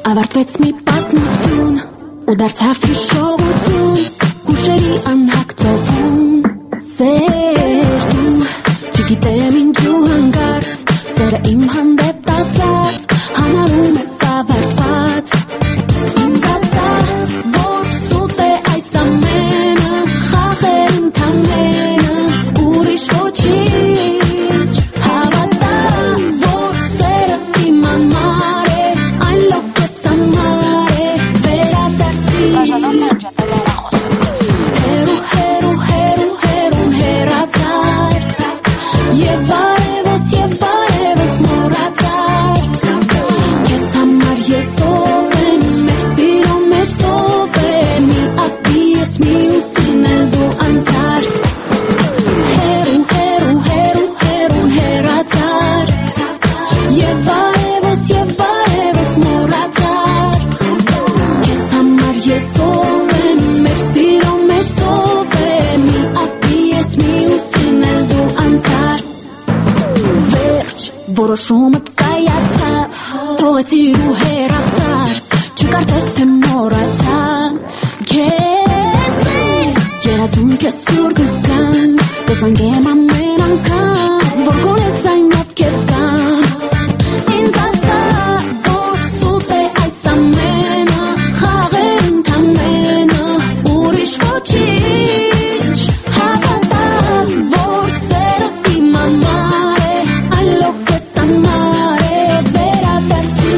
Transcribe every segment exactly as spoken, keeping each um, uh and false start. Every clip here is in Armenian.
Ավարտվեց մի պատմություն ու դարձավ հիշողություն, հուշերի անհակ ծովում սեր դու, չգիտեմ ինչու հանկարծ սերը իմ հանդեպ տածած համարում ես ավարտված, ինձ ասա որ սուտ է այս ամենը, խաղեր ընդամենը, ուրիշ ոչինչ, հավատա որ սերը իմ համար է, այն լոկես համար է, վերադարձի հերու հերու հերու հերուն հերացար և արևոս և արևոս մորացար, ես համար ես ով եմ, մեր սիրո մեջ ծով է, մի ապի ես մի ուսին էլ դու անցար, հերու հերու հերու հերուն հերացար և արևոս և արևոս մորացար, ես համար ես ով եմ, մեր սիրո մեջ ծով է, մի ապի ես մի ուսին էլ դու անցար, վերջ որոշումդ կայացավ, թողեցիր ու հեռացար, չկարծես թե մոռացա քեզ երազում քեզ սուր կգան, կզանգեմ ամեն անգամ, որ գոնե ձայնով քեզ կամ, ինձ ասա որ սուտ է այս ամենը, խաղեր ընդամենը, ուրիշ ոչինչ, հավատա որ սերը իմ համար է, այն լոկես համար է, վերադարձի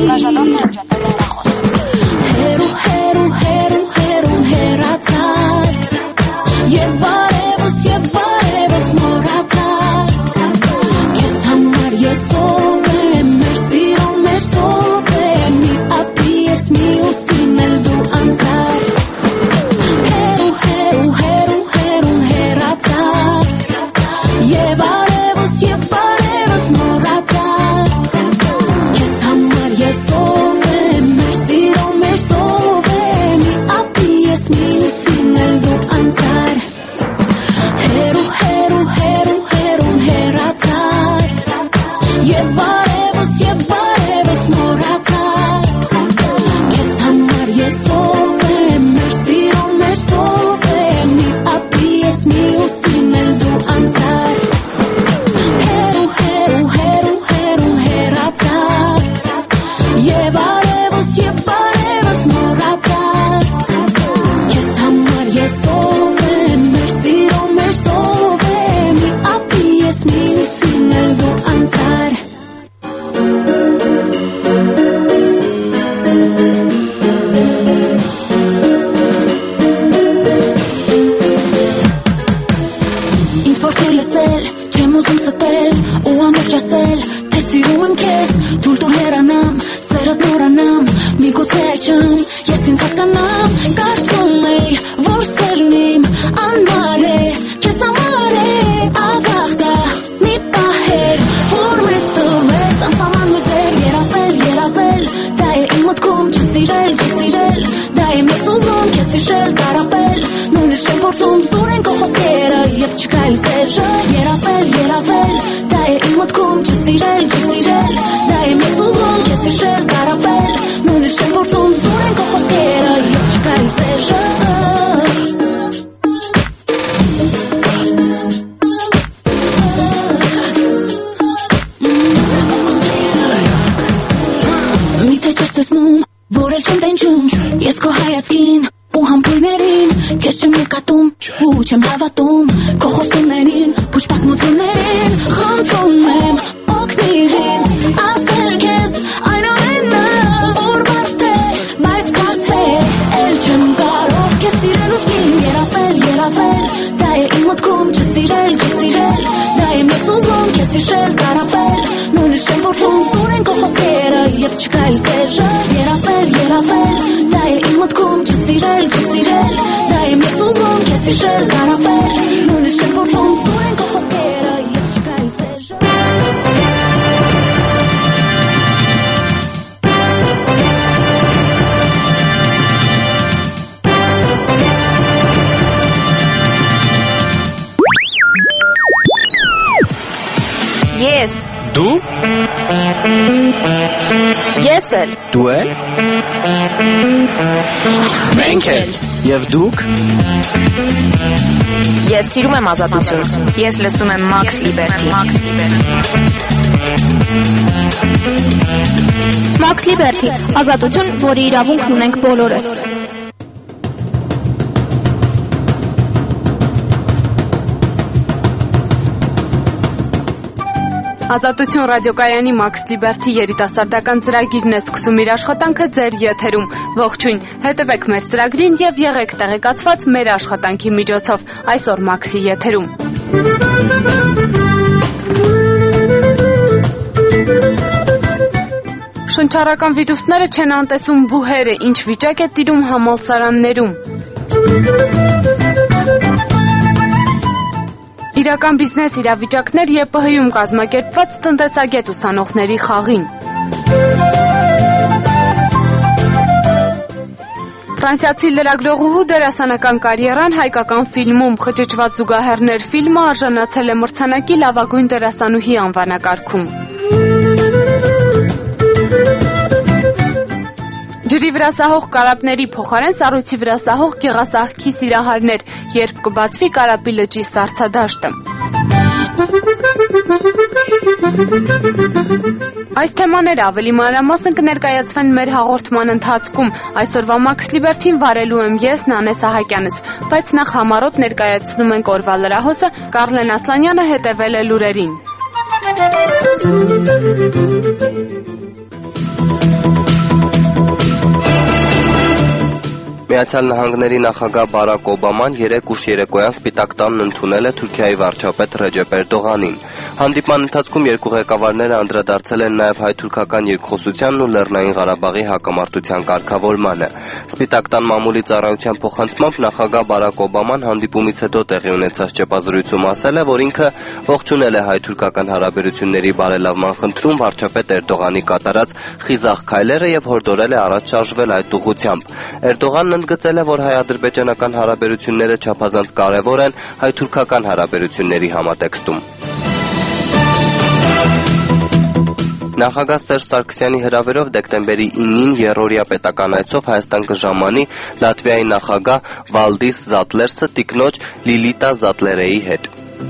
հերու հերու հերու հերուն հերացար և արևոս և արևոս մորացար, քեզ համար ես ով եմ, մեր սիրո մեջ ծով է, մի ապի ես մի ուսին էլ դու անցար, հերու հերու հերու հերուն հերացար և արևոս և արևոս մորացար, քեզ համար ես ով եմ, մեր սիրո մեջ ծով է, մի ապի ես մի ուսին էլ դու անցար, հերու հերու հերու հերուն հերացար և արևոս և արևոս մորացար, քեզ համար ես ով եմ, մեր սիրո մեջ ծով է, մի ապի ես մի ուսին էլ դու անցար, հերու հերու հերու հերուն հերացար և արևոս և արևոս մորացար, քեզ համար ես ով եմ, մեր սիրո մեջ ծով է, մի ապի ես մի ուսին էլ դու անցար, ինձ փորձել լսել, չեմ ուզում ստել ու ամբողջ ասել, թե սիրում եմ քեզ, թույլ տուր հեռանամ, սերդ մոռանամ, միգուցե այժմ ես ինձ հասկանամ, կարծում էի, որ սերն իմ անմար է, քեզ համար է, աղաղտա, մի պահեր, որ մեզ տվեց, անսահման հույսեր, երազել, երազել, դա է իմ մտքում, չսիրել, չսիրել, դա է մեզ ուզում, քեզ հիշել, կարապել, նույնիսկ չեմ փորձում սուրեն քո խոսքերը և չկայլ սերը, երազել, երազել, դա է իմ մտքում, չսիրել, չսիրել, դա է մեզ ուզում, քեզ հիշել, կարապել, նույնիսկ չեմ փորձում սուրեն քո խոսքերը և չկայլ սերը, միթե չես տեսնում, որ էլ չեմ տենչում, ես քո հայացքին ու համբույրներին, քեզ չեմ նկատում ու չեմ հավատում, քո խոստումներին, փուչ պատմություններին, խնդրում եմ օգնիր ինձ, ասել քեզ այն ամենը, որ բարդ է, բայց փաստ է, էլ չեմ կարող քեզ սիրել ուժգին, երազել, երազել, դա է իմ մտքում, չսիրել, չսիրել, դա է մեզ ուզում, քեզ հիշել, կարապել, նույնիսկ չեմ փորձում սուրեն քո խոսքերը և չկայլ սերը, երազել, երազել, դա է իմ մտքում, չսիրել, չսիրել, դա է մեզ ուզում, քեզ հիշել, կարապել, նույնիսկ չեմ փորձում սուրեն քո խոսքերը և չկայլ սերը, Ես Դու? Ես էլ։ Դու էլ։ Մենք էլ։ Եվ դուք։ Ես սիրում եմ ազատություն։ Ես լսում եմ Max Liberty։ Max Liberty, ազատություն, որի իրավունքն ունենք բոլորս։ Ազատություն ռադիոկայանի Max Liberty երիտասարդական ծրագիրն է սկսում իր աշխատանքը ձեր եթերում։ Ողջույն, հետևեք մեր ծրագրին եւ եղեք տեղեկացված մեր աշխատանքի միջոցով։ Այսօր Max-ի եթերում։ Շնչառական վիրուսները չեն անտեսում բուհերը, ինչ վիճակ է տիրում համալսարաններում։ Իրական բիզնես իրավիճակներ ԵՊՀ-ում կազմակերպված տնտեսագետ ուսանողների խաղին։ Ֆրանսիացի լրագրողուհու դերասանական կարիերան հայկական ֆիլմում «Խճճված զուգահեռներ» ֆիլմը արժանացել է մրցանակի լավագույն դերասանուհի անվանակարգում։ Ջրի վրա սահող կարապների փոխարեն սառույցի վրա սահող գեղասահքի սիրահարներ, երբ կբացվի Կարապի լճի սառցադաշտը։ Այս թեմաները ավելի մանրամասն կներկայացվեն մեր հաղորդման ընթացքում։ Այսօրվա Max Liberty-ին վարելու եմ ես, Նանե Սահակյանս, բայց նախ համառոտ ներկայացնում ենք օրվա լրահոսը, Կարլեն Ասլանյանը հետևել է լուրերին։ Միացյալ Նահանգների նախագահ Բարակ Օբաման երեկ ուշ երեկոյան Սպիտակ տանն ընդունել է Թուրքիայի վարչապետ Ռեջեփ Էրդողանին։ Հանդիպման ընթացքում երկու ղեկավարները անդրադարձել են նաև հայ-թուրքական երկխոսությանն ու Լեռնային Ղարաբաղի հակամարտության կարգավորմանը։ Սպիտակ տան մամուլի ծառայության փոխանցմամբ նախագահ Բարակ Օբաման հանդիպումից հետո տեղի ունեցած ճեպազրույցում ասել է, որ ինքը ողջունել է հայ-թուրքական հարաբերությունների բարելավման խնդրում վարչապետ Էրդողանի կատարած խիզախ քայլերը եւ հորդորել է առաջ շարժվել այդ ուղղությամբ։ Էրդողանն ընդգծել է, որ հայ-ադրբեջանական հարաբերությունները չափազանց կարևոր են հայ-թուրքական հարաբերությունների համատեքստում։ Նախագահ Սերժ Սարգսյանի հրավերով դեկտեմբերի ինին երրորդյա պետական այցով Հայաստան կժամանի Լատվիայի նախագահ Վալդիս Զատլերսը տիկնոջ Լիլիտա Զատլերեի հետ։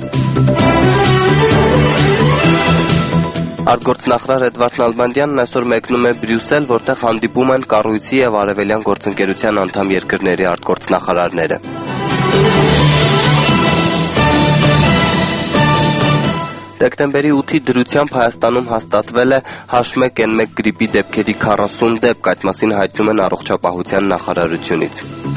Արտգործնախարար Էդվարդ Նալբանդյանն այսօր մեկնում է Բրյուսել, որտեղ հանդիպում են կառույցի եւ արևելյան գործընկերության անդամ երկրների արտգործնախարարները։ Դեկտեմբերի ութի դրությամբ Հայաստանում հաստատվել է H one N one գրիպի դեպքերի քառասուն դեպք, այդ մասին հայտնում են առողջապահության նախարարությունից։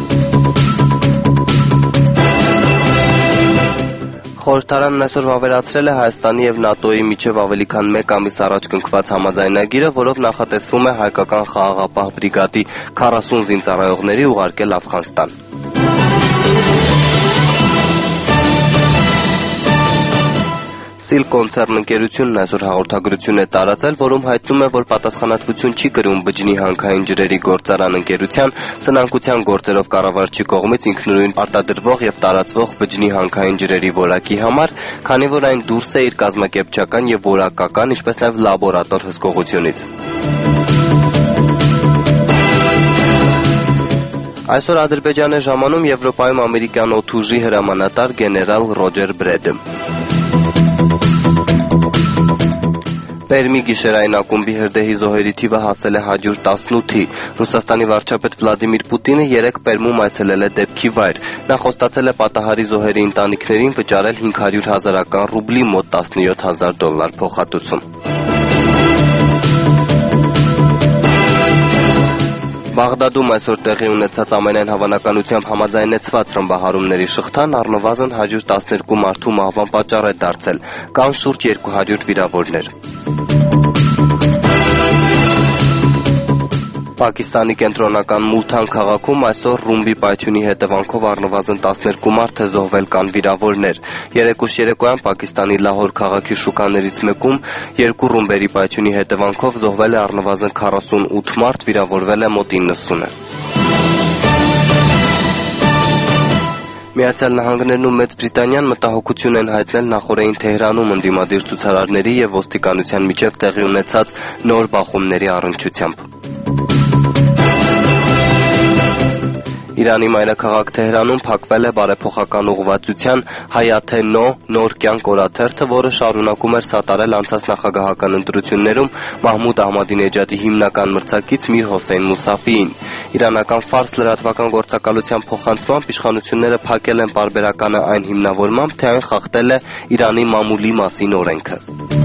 Խորհրդարանն այսօր վավերացրել է Հայաստանի եւ ՆԱՏՕ-ի միջև ավելի քան մեկ ամիս առաջ կնքված համաձայնագիրը, որով նախատեսվում է հայկական խաղաղապահ բրիգադի քառասուն զինծառայողների ուղարկել Աֆղանստան։ Սիլ կոնցեռն ընկերությունն այսօր հաղորդագրություն է տարածել, որում հայտնում է, որ պատասխանատվություն չի կրում բջջի հանքային ջրերի գործարան ընկերության սնանկության գործերով կառավարչի կողմից ինքնուրույն արտադրվող եւ տարածվող բջջի հանքային ջրերի որակի համար, քանի որ այն դուրս է իր կազմակերպչական եւ որակական, ինչպես նաեւ լաբորատոր հսկողությունից։ Այսօր Ադրբեջան է ժամանում Եվրոպայում ամերիկյան օդուժի հրամանատար գեներալ Ռոջեր Բրեդը։ Պերմի գիշերային ակումբի հրդեհի զոհերի թիվը հասել է հարյուր տասնութի։ Ռուսաստանի վարչապետ Վլադիմիր Պուտինը երեկ Պերմում այցելել է դեպքի վայր։ Նա խոստացել է պատահարի զոհերի ընտանիքներին վճարել հինգ հարյուր հազարական ռուբլի մոտ տասնյոթ հազար դոլար փոխհատուցում։ Բաղդադում այսօր տեղի ունեցած ամենայն հավանականությամբ համաձայնեցված ռմբահարումների շղթան առնվազն հարյուր տասներկու մարդու մահվան պատճառ է դարձել, կան շուրջ երկու հարյուր վիրավորներ։ Պակիստանի կենտրոնական Մուլթան քաղաքում այսօր ռումբի պայթյունի հետևանքով առնվազն տասներկու մարդ է զոհվել, կան վիրավորներ։ Երեկ ուշ երեկոյան Պակիստանի Լահոր քաղաքի շուկաներից մեկում երկու ռումբերի պայթյունի հետևանքով զոհվել է առնվազն քառասունութ մարդ, վիրավորվել է մոտ իննսունը։ Միացյալ Նահանգներն ու Մեծ Բրիտանիան մտահոգություն են հայտնել նախորդին Թեհրանում ընդդիմադիր ցուցարարների եւ ոստիկանության միջև տեղի ունեցած նոր բախումների առնչությամբ։ Իրանի մայրաքաղաք Թեհրանում փակվել է բարեփոխական ուղղվածության Հայաթե Նո նոր կյանք օրաթերթը, որը շարունակում էր սատարել անցած նախագահական ընտրություններում Մահմուդ Ահմադինեջադի հիմնական մրցակից Միր Հոսեյն Մուսաֆիին։ Իրանական Ֆարս լրատվական գործակալության փոխանցմամբ իշխանությունները փակել են պարբերականը այն հիմնավորմամբ, թե այն խախտել է Իրանի մամուլի մասին օրենքը։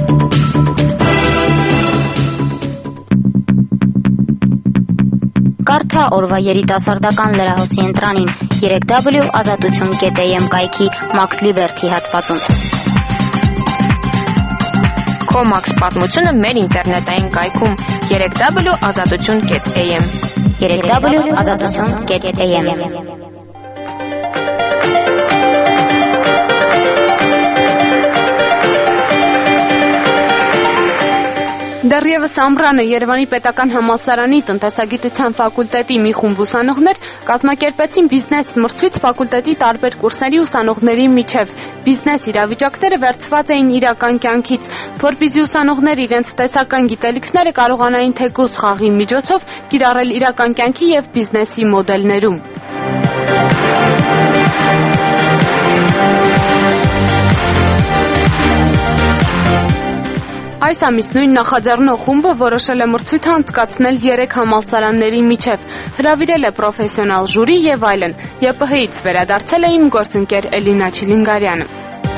Կարդա օրվա երիտասարդական լրահոսի ընտրանին երեք w ազատություն կետ am կայքի Max Liberty հատվածում։ Քո Max պատմությունը մեր ինտերնետային կայքում երեք w ազատություն կետ am երեք w ազատություն կետ am Դեռևս ամռանը Երևանի պետական համալսարանի տնտեսագիտության ֆակուլտետի մի խումբ ուսանողներ կազմակերպեցին բիզնես մրցույթ ֆակուլտետի տարբեր կուրսերի ուսանողների միջև։ Բիզնես իրավիճակները վերցված էին իրական կյանքից, որպեսզի ուսանողները իրենց տեսական գիտելիքները կարողանային թեկուզ խաղի միջոցով կիրառել իրական կյանքի եւ բիզնեսի մոդելներում։ Այս ամիս նույն նախաձեռնող խումբը որոշել է մրցույթը անցկացնել երեք համալսարանների միջև, հրավիրել է պրոֆեսիոնալ ժյուրի եւ այլն։ Ե Պ Հ-ից վերադարձել է իմ գործընկեր Էլինա Չիլինգարյանը։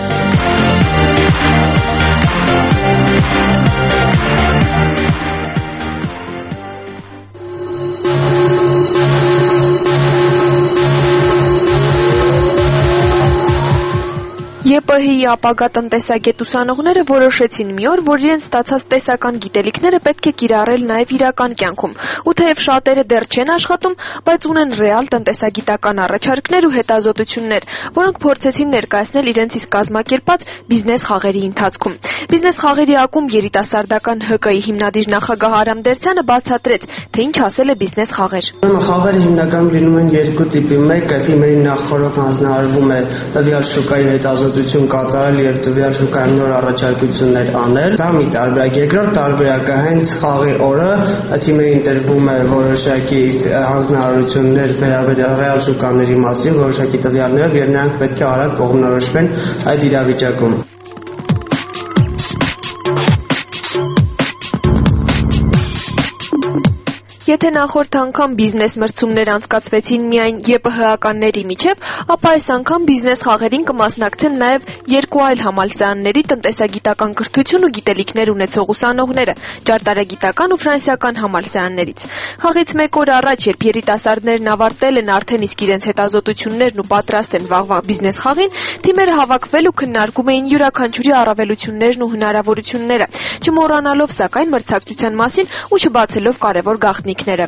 Ե Պ Հ-ի ապագա տնտեսագետ ուսանողները որոշեցին մի օր, որ իրենց ստացած տեսական գիտելիքները պետք է կիրառել նաև իրական կյանքում։ Ու թեև շատերը դեռ չեն աշխատում, բայց ունեն ռեալ տնտեսագիտական առաջարկներ ու հետազոտություններ, որոնք փորձեցին ներկայացնել իրենց իսկ կազմակերպած բիզնես խաղերի ընթացքում։ Բիզնես խաղերի ակումբ երիտասարդական Հ Կ-ի հիմնադիր նախագահ Արամ Դերցյանը բացատրեց, թե ինչ ասել է բիզնես խաղեր։ Խաղերը հիմնականում լինում են երկու տիպի։ Մեկը թիմերի նախորդ հանձնարարվում է տվյալ շուկայի հետազոտություն կատարել եւ տվյալ շուկայում նոր առաջարկություններ անել։ Դա մի տարբերակ։ Երկրորդ տարբերակը հենց խաղի օրը թիմերին տրվում է որոշակի հանձնարարություններ վերաբերյալ ռեալ շուկաների մասին, որոշակի տվյալներ, եւ նրանք պետք է արագ կողմնորոշվեն այդ իրավիճակում։ Եթե նախորդ անգամ բիզնես մրցումներ անցկացվեցին միայն Ե Պ Հ-ականների միջև, ապա այս անգամ բիզնես խաղերին կմասնակցեն նաև երկու այլ համալսարանների տնտեսագիտական կրթություն ու գիտելիքներ ունեցող ուսանողները՝ ճարտարագիտական ու ֆրանսիական համալսարաններից։ Խաղից մեկ օր առաջ, երբ երիտասարդներն ավարտել են արդեն իսկ իրենց հետազոտություններն ու պատրաստ են վաղվա բիզնես խաղին, թիմերը հավաքվել ու քննարկում էին յուրաքանչյուրի առավելություններն ու հնարավորությունները, չմոռանալով սակայն մրցակցության մասին ու չբացելով կարևոր գաղտնիքները։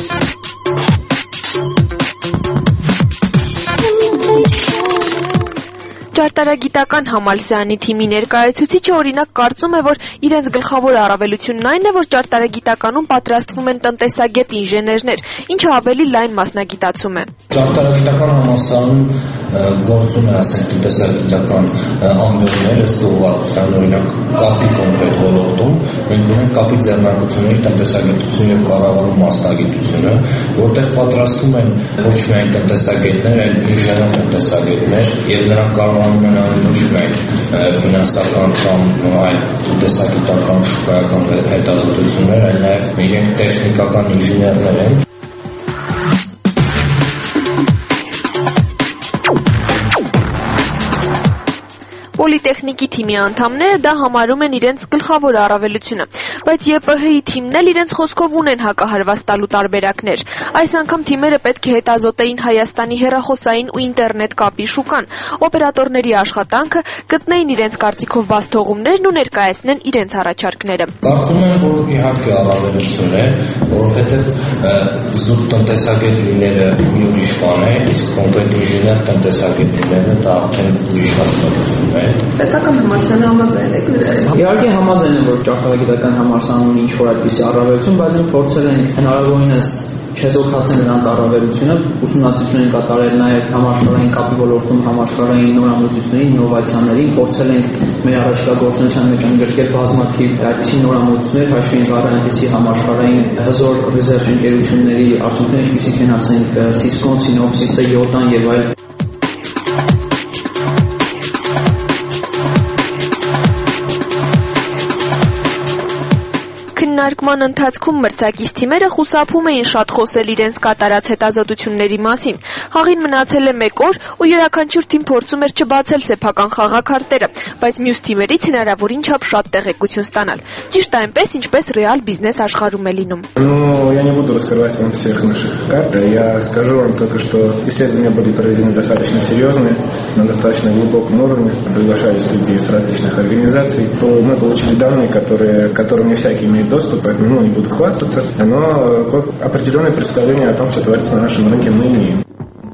Ճարտարագիտական համալսարանի թիմի ներկայացուցիչը օրինակ կարծում է, որ իրենց գլխավոր առավելությունն այն է, որ ճարտարագիտականում պատրաստվում են տնտեսագետ ինժեներներ, ինչը ավելի լայն մասնագիտացում է։ Ճարտարագիտական համալսարանում գործում է, ասենք, տնտեսագիտական ամբիոններ, ըստ ուղղվածության, օրինակ կապի կոնկրետ ոլորտում մենք ունենք կապի ձեռնարկությունների տնտեսագիտություն եւ կառավարում մասնագիտությունը, որտեղ պատրաստվում են ոչ միայն տնտեսագետներ, այլ ինժեներ տնտեսագետներ, եւ նրանք կարողանում են անել ոչ միայն ֆինանսական կամ այլ տնտեսագիտական շուկայական հետազոտություններ, այլ նաեւ իրենք տեխնիկական ինժեներներ են։ Պոլիտեխնիկի թիմի անդամները դա համարում են իրենց գլխավոր առավելությունը, բայց Ե Պ Հ-ի թիմն էլ իրենց խոսքով ունեն հակահարված տալու տարբերակներ։ Այս անգամ թիմերը պետք է հետազոտեին Հայաստանի հեռախոսային ու ինտերնետ կապի շուկան, օպերատորների աշխատանքը, գտնեին իրենց կարծիքով բաց թողումներն ու ներկայացնեն իրենց առաջարկները։ Կարծում եմ, որ իհարկե առավելություն է, որովհետև զուտ տնտեսագետ լինելը մի ուրիշ բան է, իսկ կոնկրետ ինժեներ տնտեսագետ լինելը դա արդեն ուրիշ հասկացություն է։ Պետական համալսարանը համաձայն եք դրա։ Իհարկե համաձայն եմ, որ ճարտարագիտական համալսարանը ունի ինչ-որ այդպիսի առավելություն, բայց մենք փորձել ենք հնարավորինս չեզոքացնել նրանց առավելությունը, ուսումնասիրություն են կատարել նաև համաշխարհային կապի ոլորտում համաշխարհային նորամուծությունների, ինովացիաների, փորձել ենք մեր առաջիկա գործունեության մեջ ընդգրկել բազմաթիվ այդպիսի նորամուծություններ, հաշվի առնելով այնպիսի համաշխարհային հզոր ռիզերչ ընկերությունների արդյունքներ, ինչպիսիք են ասենք Cisco, Synopsys, Yotan եւ այլ։ Քննարկման ընթացքում մրցակից թիմերը խուսափում էին շատ խոսել իրենց կատարած հետազոտությունների մասին։ Խաղին մնացել է մեկ օր, ու յուրաքանչյուր թիմ փորձում էր չբացել սեփական խաղաքարտերը, բայց մյուս թիմերից հնարավորին չափ շատ տեղեկություն ստանալ։ Ճիշտ այնպես, ինչպես ռեալ բիզնես աշխարհում է լինում։ Ну, я не буду раскрывать вам всех наших карт. Я скажу вам только, что исследования были проведены достаточно серьезные, на достаточно глубоком уровне. Приглашались люди из различных организаций. Мы получили данные, которые, к которым не всякий имеет доступ, поэтому ну, не буду хвастаться, но определенное представление о том, что творится на нашем рынке, мы имеем.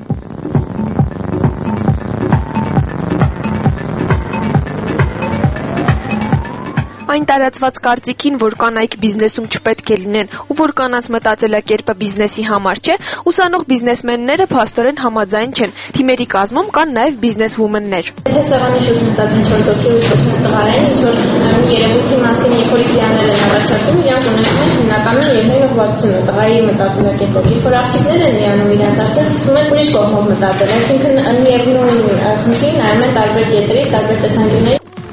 Այն տարածված կարծիքին, որ կանայք բիզնեսում չպետք է լինեն ու որ կանանց մտածելակերպը բիզնեսի համար չէ, ուսանող բիզնեսմենները փաստորեն համաձայն չեն։ Թիմերի կազմում կան նաև բիզնես վումեններ։ Եթե սեղանի շուրջ նստած ինչ-որ հոգի ու ինչ-որ տղա են, ինչ-որ երևույթի մասին երբ որ իդեաներ են առաջարկում, իրանք ունեցնում են հիմնականում երկրի ուղղվածությունը, տղայի մտածելակերպով։ Երբ որ աղջիկներ են միանում իրենց, արդեն սկսում են ուրիշ կողմով մտածել, այսինքն միևնույն խնդրին նայում են տարբեր կետերից, տարբեր տեսանկյուններից։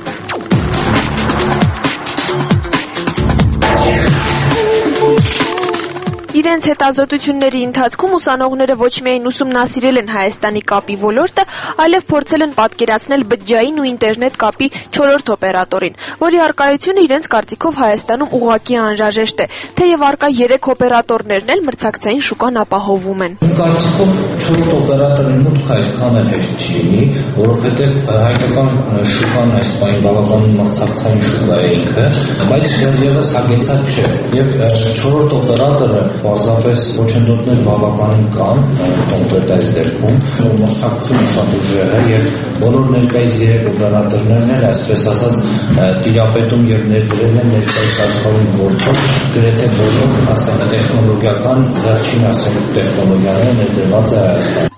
Իրենց հետազոտությունների ընթացքում ուսանողները ոչ միայն ուսումնասիրել են Հայաստանի կապի ոլորտը, այլև փորձել են պատկերացնել բջջային ու ինտերնետ կապի չորրորդ օպերատորին, որի առկայությունը իրենց կարծիքով Հայաստանում ուղղակի անհրաժեշտ է, թեև առկա երեք օպերատորներն էլ մրցակցային շուկան ապահովում են։ Կարծիքով չորրորդ օպերատորին մուտքը այդքան էլ հեշտ չի լինի, որովհետև հայկական շուկան այս պահին բավականին մրցակցային շուկա է ինքը, բայց դեռևս հագեցած չէ, եւ չորրորդ օպերատորը պարզապես ոչնդոտներ բավականին կան կոնկրետ այս դեպքում, մրցակցությունը շատ ուժեղ է եւ բոլոր ներկայիս երեք օպերատորներն էլ այսպես ասած տիրապետում եւ ներդրել են ներկայիս աշխարհում գործող գրեթե բոլոր ասենք տեխնոլոգիական վերջին ասենք տեխնոլոգիաները ներդրված է Հայաստանում։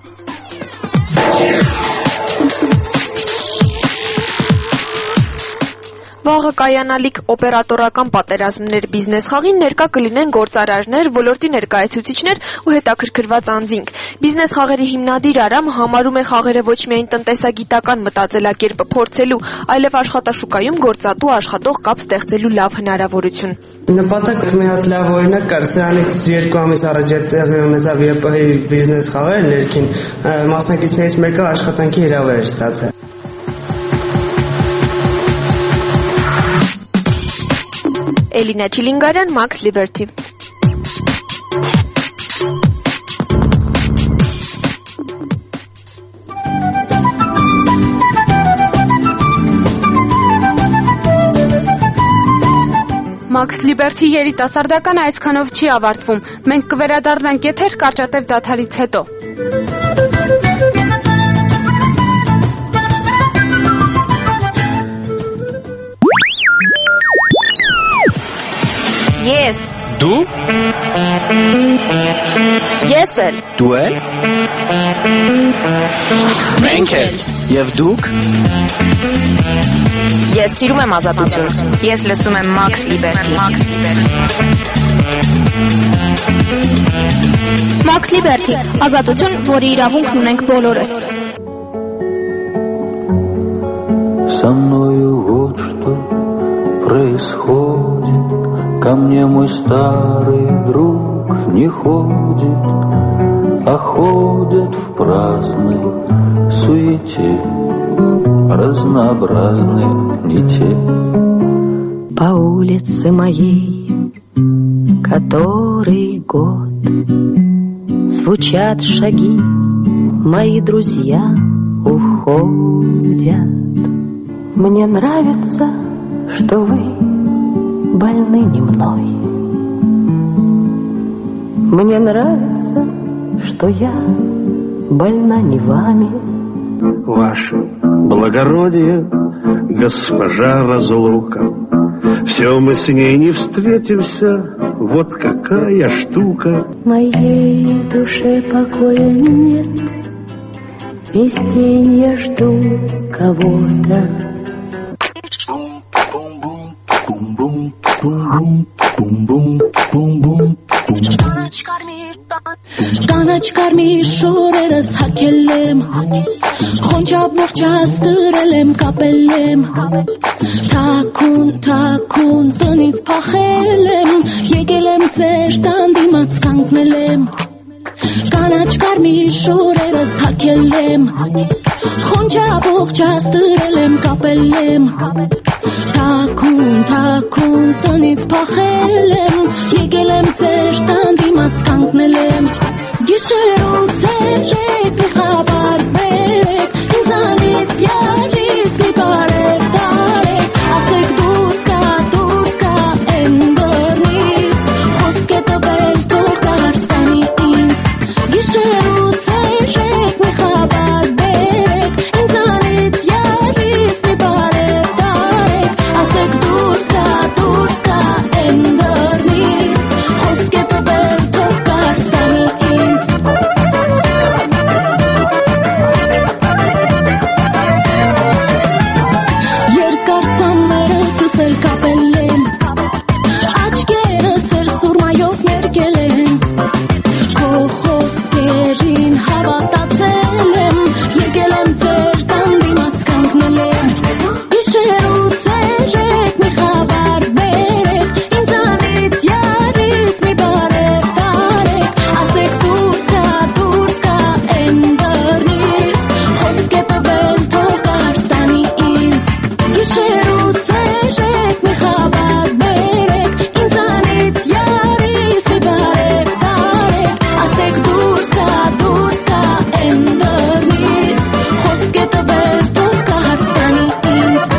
Վաղը կայանալիք օպերատորական պատերազմներ բիզնես խաղին ներկա կլինեն գործարարներ, ոլորտի ներկայացուցիչներ ու հետաքրքրված անձինք։ Բիզնես խաղերի հիմնադիր Արամը համարում է խաղերը ոչ միայն տնտեսագիտական մտածելակերպը փորձելու, այլև աշխատաշուկայում գործատու աշխատող կապ ստեղծելու լավ հնարավորություն։ Նպատակ մի հատ լավ օրինակ կար, սրանից երկու ամիս առաջ երբ տեղի ունեցավ ԵՊՀ-ի բիզնես խաղերը ներքին, մասնակիցներից մեկը աշխատանքի հրավեր էր ստացել։ Էլինա Չիլինգարյան, Max Liberty։ Max Liberty երիտասարդական այսքանով չի ավարտվում։ Մենք կվերադառնանք եթեր կարճատև դադարից հետո։ Ես Դու Ես էլ Դու էլ Մենք էլ Եվ դուք Ես սիրում եմ ազատություն։ Ես լսում եմ Max Liberty։ Max Liberty, ազատություն, որի իրավունքն ունենք բոլորս։ Со мною вот что происходит. Ко мне мой старый друг не ходит, а ходят в праздной суете разнообразные не те. По улице моей, который год, звучат шаги, мои друзья уходят. Мне нравится, что вы больны не мной. Мне нравится, что я больна не вами. Ваше благородие, госпожа разлука. Все, мы с ней не встретимся, вот какая штука. Моей душе покоя нет, весь день я жду кого-то. Կանաչ կարմիր շորերս հագել եմ, խոնչապ ողջաս դրել եմ, կապել եմ, թաքուն, թաքուն տնից փախել եմ, եկել եմ ձեր տան դիմաց կանգնել եմ, կանաչ կարմիր շորերս հագել եմ, խոնչապ ողջաս դրել եմ, կապել եմ, թաքուն, թաքուն տնից փախել եմ, եկել եմ ձեր տան դիմաց կանգնել եմ, գիշեր ու ցերեկ մի խաբար բերեք, ինձանից յարից մի բարեք տարեք, ասեք դուրս կա, դուրս կա են դռնից, խոսք է տվել թող Կահարստանի ինձ, գիշեր ու ցերեկ մի խաբար բերեք, ինձանից յարից մի բարեք տարեք, ասեք դուրս կա, դուրս կա են դռնից, խոսք է տվել թող Կահարստանի ինձ. Երկար ծամերս ուսել կապել եմ, աչքերս էլ սուրմայով ներկել եմ, քո խոսքերին հավատացել եմ, եկել եմ ձեր տան դիմաց կանգնել եմ, գիշեր ու ցերեկ մի խաբար բերեք, ինձանից յարից մի բարեք տարեք, ասեք դուրս կա, դուրս կա են դռնից, խոսք է տվել թող Կահարստանի ինձ, գիշեր ու ցերեկ մի խաբար բերեք, ինձանից յարից մի բարեք տարեք, ասեք դուրս կա, դուրս կա են դռնից, խոսք է տվել թող Կահարստանի ինձ.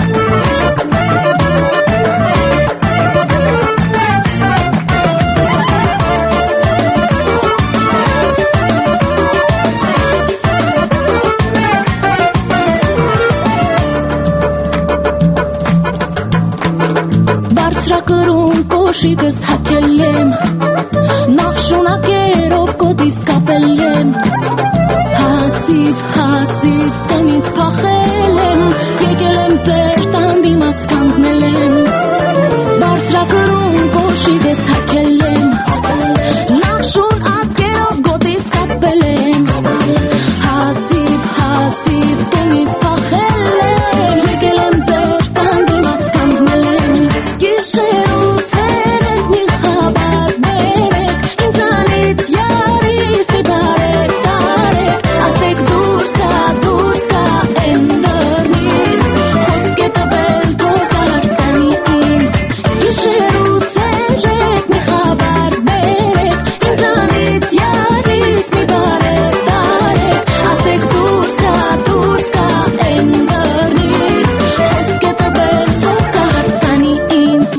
Բարձրակրուն կոշիկս հագել եմ, նախ շունակերով կոդիս կապել եմ, հասիվ, հասիվ տնից փախել եմ, եկել եմ ձեր տան դիմաց կանգնել եմ, բարձրակրուն կոշիկս հագել եմ, նախ շունակերով կոդիս կապել եմ, հասիվ, հասիվ տնից փախել եմ, եկել եմ ձեր տան դիմաց կանգնել եմ, գիշեր ու ցերեկ մի խաբար բերեք, ինձանից յարից մի բարեք տարեք, ասեք դուրս կա, դուրս կա են դռնից, խոսք է տվել թող Կահարստանի ինձ, գիշեր ու ցերեկ մի խաբար բերեք, ինձանից յարից մի բարեք տարեք, ասեք դուրս կա, դուրս կա են դռնից, խոսք է տվել թող Կահարստանի ինձ.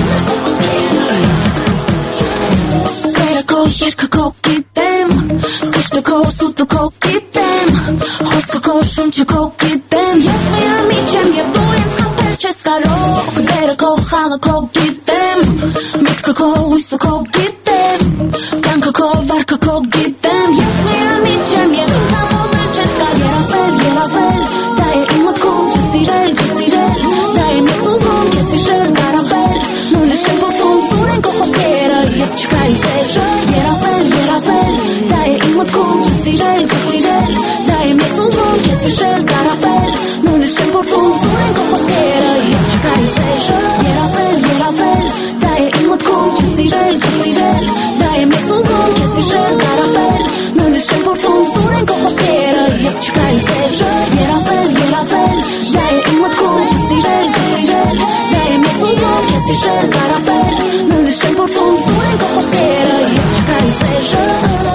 Սերը քո երկը քո գիտեմ, կշտը քո սուտը քո գիտեմ, խոսքը քո շունչը քո գիտեմ, ես միամիջ եմ և դու ինձ խաբել չես կարող, դերը քո խաղը քո գիտեմ, միտքը քո հույսը քո գիտեմ, կյանքը քո վարքը քո գիտեմ, ես միամիջ եմ և ինձ համոզել չես կար, երազել, երազել, դա է իմ մտքում չսիրել, չսիրել, դա եմ ես ուզում քեզ հիշել, կարապել, նույնիսկ չեմ փորձում սուրեն քո խոսքերը և չկա իմ սերը, երազել, երազել, դա է իմ մտքում չսիրել, չսիրել, դա եմ ես ուզում քեզ հիշել, կարապել, նույնիսկ չեմ փորձում սուրեն քո խոսքերը և չկա իմ սերը, երազել, երազել, դա է իմ մտքում չսիրել, չսիրել, դա եմ ես ուզում քեզ հիշել, կարապել, նույնիսկ չեմ փորձում սուրեն քո խոսքերը և չկա իմ սերը, երազել, երազել, դա է իմ մտքում չսիրել, չսիրել, դա եմ ես ուզում քեզ հիշել, կարապել, նույնիսկ չեմ փորձում սուրեն քո խոսքերը և չկա իմ սերը.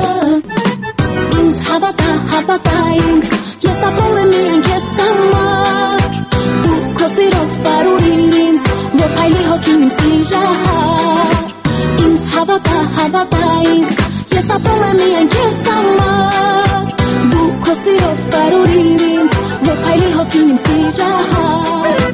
Ինձ հավատա, հավատա ինձ, ես ապրում եմ միայն քեզ համար, դու քո սիրով բարուրիր ինձ, որ փայլի հոգին իմ սիրահար, ինձ հավատա, հավատա ինձ, ես ապրում եմ միայն քեզ համար, դու քո սիրով բարուրիր ինձ, որ փայլի հոգին իմ սիրահար.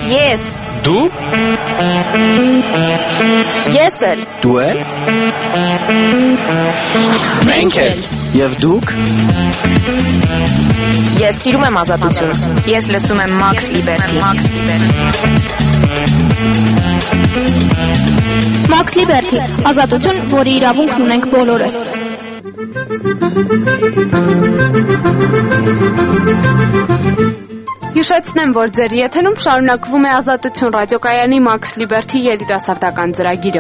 Ես։ Դու։ Ես էլ։ Դու էլ։ Մենք էլ։ Եվ դուք։ Ես սիրում եմ ազատությունը։ Ես լսում եմ Max Liberty։ Max Max Liberty, ազատություն, որի իրավունքն ունենք բոլորս։ Հիշեցնեմ, որ ձեր եթերում շարունակվում է Ազատություն ռադիոկայանի Max Liberty երիտասարդական ծրագիրը։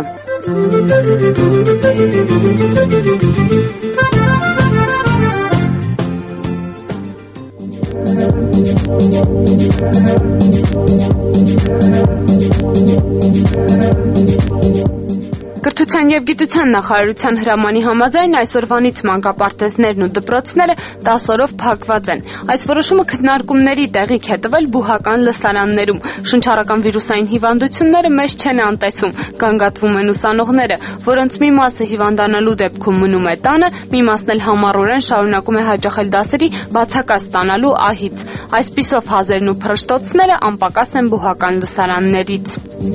Կրթության և գիտության նախարարության հրամանի համաձայն այսօրվանից մանկապարտեզներն ու դպրոցները տաս օրով փակված են։ Այս որոշումը քննարկումների տեղիք է տվել բուհական լսարաններում։ Շնչառական վիրուսային հիվանդությունները մեծ չեն անտեսում, գանգատվում են ուսանողները, որոնց մի մասը հիվանդանալու դեպքում մնում է տանը, մի մասն էլ համառորեն շարունակում է հաճախել դասերի բացակայ ստանալու ահից։ Այսպիսով հազերն ու փռշտոցները անպակաս են բուհական լսարաններից։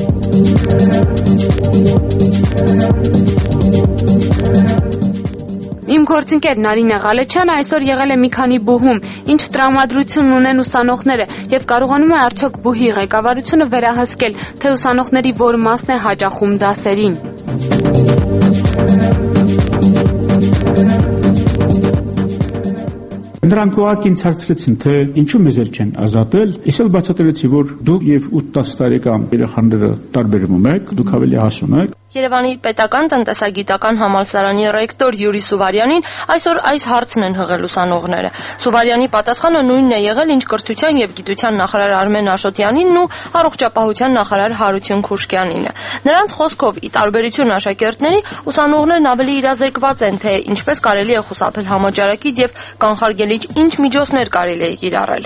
Իմ գործընկեր Նարինե Ղալեչյանը այսօր եղել է մի քանի բուհում, ինչ տրամադրություն ունեն ուսանողները եւ կարողանում է արդյոք բուհի ղեկավարությունը վերահսկել, թե ուսանողների որ մասն է հաճախում դասերին։ Նրանք ուղղակի ինձ հարցրեցին, թե ինչու մեզ էլ չեն ազատել, ես էլ բացատրեցի, որ դուք եւ ութ-տասը տարեկան երեխաները տարբերվում եք, դուք ավելի հասուն եք։ Երևանի պետական տնտեսագիտական համալսարանի ռեկտոր Յուրի Սուվարյանին այսօր այս հարցն են հղել ուսանողները։ Սուվարյանի պատասխանը նույնն է եղել, ինչ կրթության եւ գիտության նախարար Արմեն Աշոտյանինն ու առողջապահության նախարար Հարություն Քուշկյանինը։ Նրանց խոսքով, ի տարբերություն աշակերտների, ուսանողներն ավելի իրազեկված են, թե ինչպես կարելի է խուսափել համաճարակից եւ կանխարգելիչ ինչ միջոցներ կարելի է կիրառել։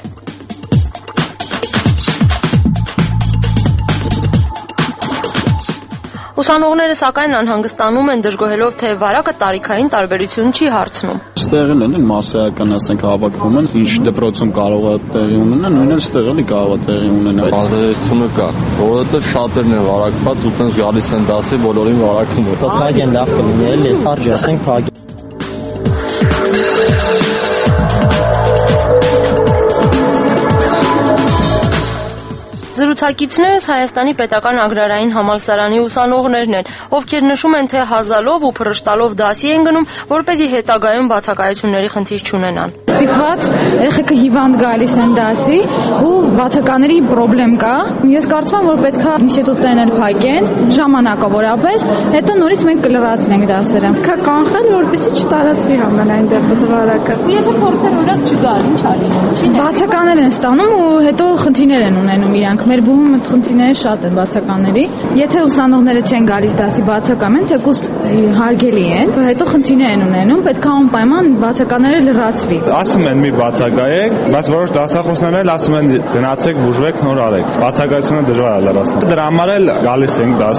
Ուսանողները սակայն անհանգստանում են, դժգոհելով, թե վարակը տարիքային տարբերություն չի հարցնում։ Ստեղ էլ են մասսայական, ասենք, հավաքվում են, ինչ դպրոցում կարող է տեղի ունենալ, նույնն ստեղ էլի կարող է տեղի ունենալ։ Պատահությունը կա, որովհետև շատերն են վարակված ու տենց գալիս են դասի, բոլորին վարակվում է։ Փակեն լավ կլինի, էլի, արժի ասենք փակ։ Զրուցակիցներս Հայաստանի պետական agrarային համալսարանի ուսանողներն են, ովքեր նշում են, թե հազալով ու փռշտալով դասի են գնում, որպեսզի հետագայում բացակայությունների խնդիր չունենան։ Ստիպված երեխեքը հիվանդ գալիս են դասի ու բացակաների խնդրեմ կա։ Ես կարծում եմ, որ պետք է ինստիտուտներն էլ փակեն ժամանակավորապես, հետո նորից մենք կլրացնենք դասերը։ Պետք է կանխել, որպեսզի չտարածվի համենայն դեպս վարակը։ Եթե փորձեր օրակ չգար, ինչ արի։ Բացականներ են ստանում ու հետո խնդիրներ են ունենում իրանք։ Մեր բուհում այդ խնդիրները շատ են բացականների։ Եթե ուսանողները չեն գալիս դասի բացակամ են, թեկուզ հարգելի են, հետո խնդիրներ են ունենում, պետք է անպայման բացականները լրացվի։ Ասում են մի բացակայեք, բայց որոշ դասախոսներ էլ ասում են գնացեք, բուժվեք, նոր արեք։ Բացակայությունը դժվար է լրացնել։ Դրա համար էլ գալիս ենք դաս։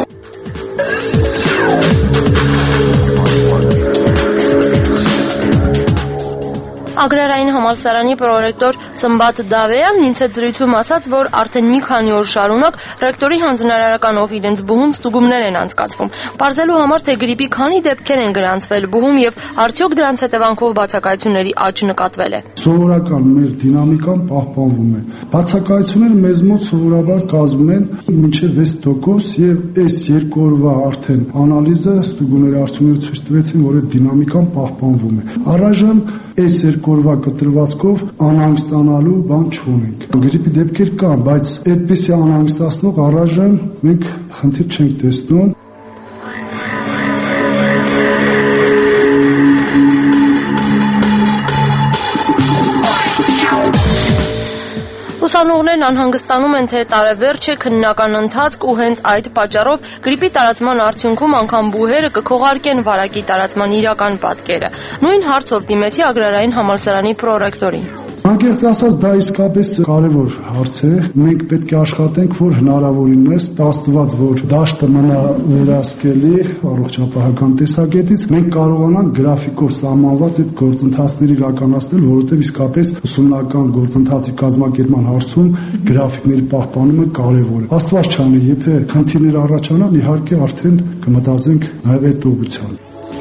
Ագրարային համալսարանի պրոռեկտոր Սմբատ Դավեյանն ինձ հետ զրույցում ասաց, որ արդեն մի քանի օր շարունակ ռեկտորի հանձնարարականով իրենց բուհում ստուգումներ են անցկացվում, պարզելու համար, թե գրիպի քանի դեպքեր են գրանցվել բուհում եւ արդյոք դրանց հետևանքով բացակայությունների աճ նկատվել է։ Սովորական մեր դինամիկան պահպանվում է։ Բացակայությունները մեզ մոտ սովորաբար կազմում են մինչև վեց տոկոս եւ այս երկու օրվա արդեն անալիզը ստուգումների արդյունքները ցույց տվեցին, որ այդ դինամիկան պահպանվում է։ Առայժմ այս երկու օրվա կտրվածքով անհանգստանալու բան չունենք։ Գրիպի դեպքեր կան, բայց այդպիսի անհանգստացնող առայժմ մենք խնդիր չենք տեսնում։ Ուսանողներն անհանգստանում են, թե տարեվերջ է քննական ընթացք ու հենց այդ պատճառով գրիպի տարածման արդյունքում անգամ բուհերը կքողարկեն վարակի տարածման իրական պատկերը։ Նույն հարցով դիմեցի Ագրարային համալսարանի պրոռեկտորին։ Անկեղծ ասած, դա իսկապես կարևոր հարց է։ Մենք պետք է աշխատենք, որ հնարավորինս տաստված, որ դաշտը մնա վերահսկելի առողջապահական տեսակետից, մենք կարողանանք գրաֆիկով սահմանված այդ գործընթացները իրականացնել, որովհետև իսկապես ուսումնական գործընթացի կազմակերպման հարցում գրաֆիկների պահպանումը կարևոր է։ Աստված չանի, եթե խնդիրներ առաջանան, իհարկե արդեն կմտածենք նաև այդ ուղղությամբ։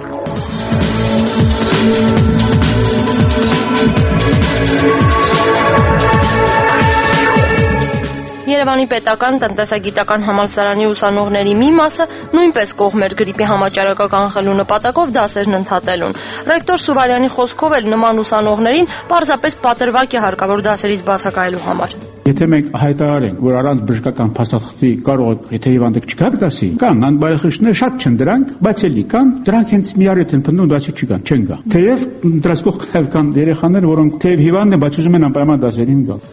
Երևանի պետական տնտեսագիտական համալսարանի ուսանողների մի մասը նույնպես կողմ էր գրիպի համաճարակական խլու նպատակով դասերն ընդհատելուն։ Ռեկտոր Սուվարյանի խոսքով էլ նման ուսանողներին պարզապես պատրվակ է հարկավոր դասերից բացակայելու համար։ Եթե մենք հայտարարենք, որ առանց բժշկական փաստաթղթի կարող եթե հիվանդը չգաք դասի, կան անբարեխիղճներ, շատ չեն դրանք, բայց էլի կան, դրանք հենց մի առիթ են փնտրում, դասի չկան, չեն գա։ Թեև դրանց կողքով կան երեխաներ, որոնք թեև հիվանդ են, բայց ուզում են անպայման դասերին գալ։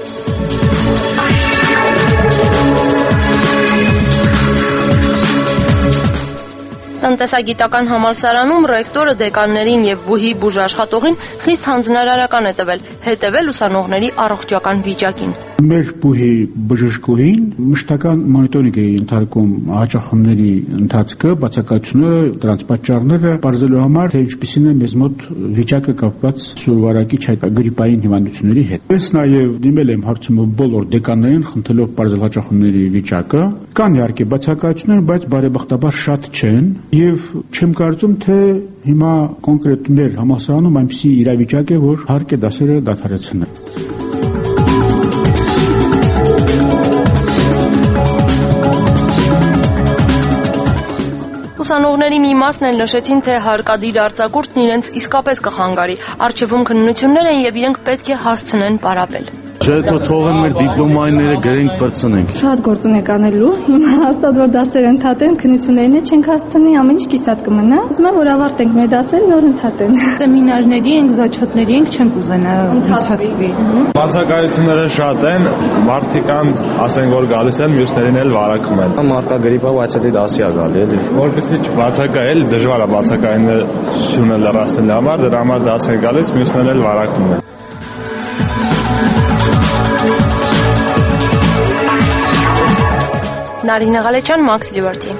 Տնտեսագիտական համալսարանում ռեկտորը դեկաններին եւ բուհի բուժաշխատողին խիստ հանձնարարական է տվել հետեւել ուսանողների առողջական վիճակին։ Մեր բուհի բժշկուհին մշտական մոնիտորինգ է ենթարկում հաճախումների ընթացքը, բացակայությունները, դրանց պատճառները բարձելու համար, թե ինչպիսին է մեզ մոտ վիճակը կապված սուրվարակիչ այդ գրիպային հիվանդությունների հետ։ Ես նաեւ դիմել եմ հարցումով բոլոր դեկաններին, խնդրելով բարձր հաճախումների վիճակը։ Կան իհարկե բացակայություններ, բայց բարեբախտաբար շատ չեն։ Եվ չեմ կարծում, թե հիմա կոնկրետ մեր համալսարանում այնպիսի իրավիճակ է, որ հարկ է դասերը դադարեցնել։ Ուսանողների մի մասն էլ նշեցին, թե հարկադիր արձակուրդն իրենց իսկապես կխանգարի։ Առջևում քննություններ են եւ իրենք պետք է հասցնեն պարապել։ Չէ, թող թողեն մեր դիպլոմայինները գրենք, բրցնենք։ Շատ գործ ունենք անելու։ Հիմա հաստատ որ դասեր ընդհատեն, քննություններին չենք հասցնի, ամեն ինչ կիսատ կմնա։ Ուզում եմ որ ավարտենք մեր դասերը, նոր ընդհատեն։ Սեմինարների ենք, զաչոտների ենք, չենք ուզենա ընդհատվի։ Բացակայությունները շատ են, մարդիկ կան, ասեն որ գալիս են, մյուսներին էլ վարակում են։ Մարկա գրիպա բայց դա դասի է գալի էլի։ Որպեսզի չբացակայել, դժվար է բացակայությունը լրացնել համար, դրա համար դաս է գալիս, մյուսներն էլ վարակում են։ Նարինե Ղալեչյան, Max Liberty։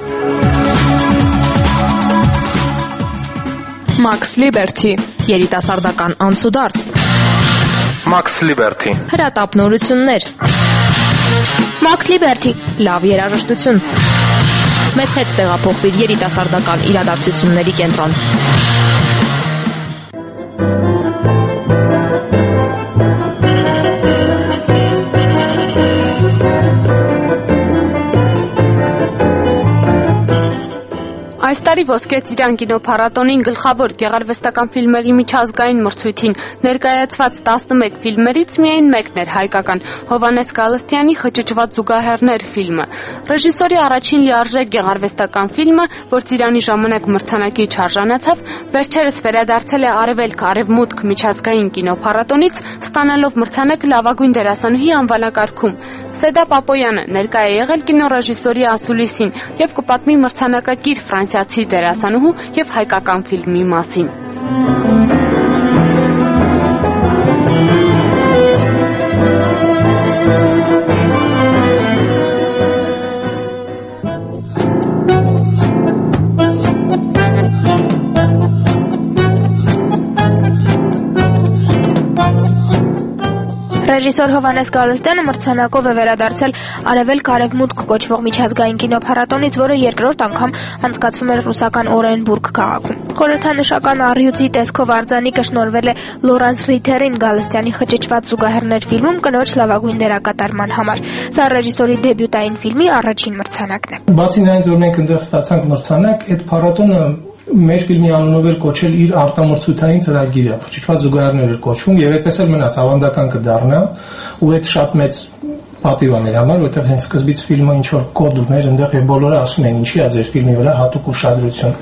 Max Liberty, երիտասարդական անցուդարձ։ Max Liberty, հրատապնորություններ։ Max Liberty, լավ երաժշտություն։ Մեզ հետ տեղափոխվիր երիտասարդական իրադարձությունների կենտրոն։ Այս տարի Ոսկե ծիրան կինոփառատոնին գլխավոր գեղարվեստական ֆիլմերի միջազգային մրցույթին ներկայացված տասնմեկ ֆիլմերից միայն մեկն էր հայկական՝ Հովհաննես Գալստյանի «Խճճված զուգահեռներ» ֆիլմը։ Ռեժիսորի առաջին լիարժեք գեղարվեստական ֆիլմը, որ ծիրանի ժամանակ մրցանակի չարժանացավ, վերջերս վերադարձել է Արևելք Արևմուտք միջազգային կինոփառատոնից, ստանալով մրցանակ լավագույն դերասանուհի անվանակարգում։ Սեդա Պապոյանը ներկա է եղել կինոռեժիսորի ասուլիսին եւ կպատմի մրցանակակիր ֆրանսիացի դերասանուհու եւ հայկական ֆիլմի մասին։ Ռեժիսոր Հովհաննես Գալստյանը մրցանակով է վերադարձել Արևելք Արևմուտք կոչվող միջազգային կինոփառատոնից, որը երկրորդ անգամ անցկացվում էր ռուսական Օրենբուրգ քաղաքում։ Խորհրդանշական առյուծի տեսքով արձանիկը շնորհվել է Լորանս Ռիթերին Գալստյանի «Խճճված զուգահեռներ» ֆիլմում կնոջ լավագույն դերակատարման համար։ Սա ռեժիսորի դեբյուտային ֆիլմի առաջին մրցանակն է։ Բացի նրանից, որ մենք այնտեղ ստացանք մրցանակ, այդ փառատոնը մեր ֆիլմի անունով էր կոչել իր արտամրցութային ծրագիրը, «Խճճված զուգահեռներ» էր կոչվում, եւ այդպես էլ մնաց, ավանդական կդառնա, ու այդ շատ մեծ պատիվ է մեր համար, որովհետեւ հենց սկզբից ֆիլմը ինչ որ կոդ ուներ այնտեղ եւ բոլորը ասում են ինչի է ձեր ֆիլմի վրա հատուկ ուշադրություն։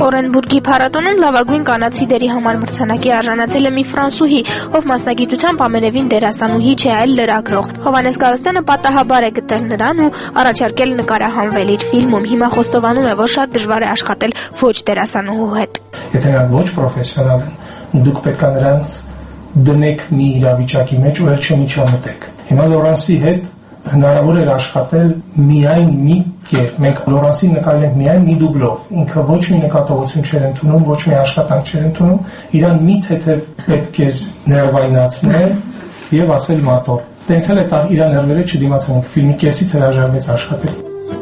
Օրենբուրգի փառատոնում լավագույն կանացի դերի համար մրցանակի արժանացել է մի ֆրանսուհի, ով մասնագիտությամբ ամենևին դերասանուհի չէ, այլ լրագրող։ Հովհաննես Գալստյանը պատահաբար է գտել նրան ու առաջարկել նկարահանվել իր ֆիլմում։ Հիմա խոստովանում է, որ շատ դժվար է աշխատել ոչ դերասանուհու հետ։ Եթե նրանք ոչ պրոֆեսիոնալ են, դուք պետք է նրանց դնեք մի իրավիճակի մեջ ու վերջը միջամտեք։ Հիմա Լորանսի հետ հնարավոր էր աշխատել միայն մի կերպ։ Մենք Լորանսին նկարել ենք միայն մի դուբլով։ Ինքը ոչ մի նկատողություն չէր ընդունում, ոչ մի աշխատանք չէր ընդունում։ Իրան մի թեթև պետք էր ներվայնացնել եւ ասել մատոր։ Տենց էլ է տա իր ներվերը չդիմացան։ Ֆիլմի կեսից հրաժարվեց աշխատել։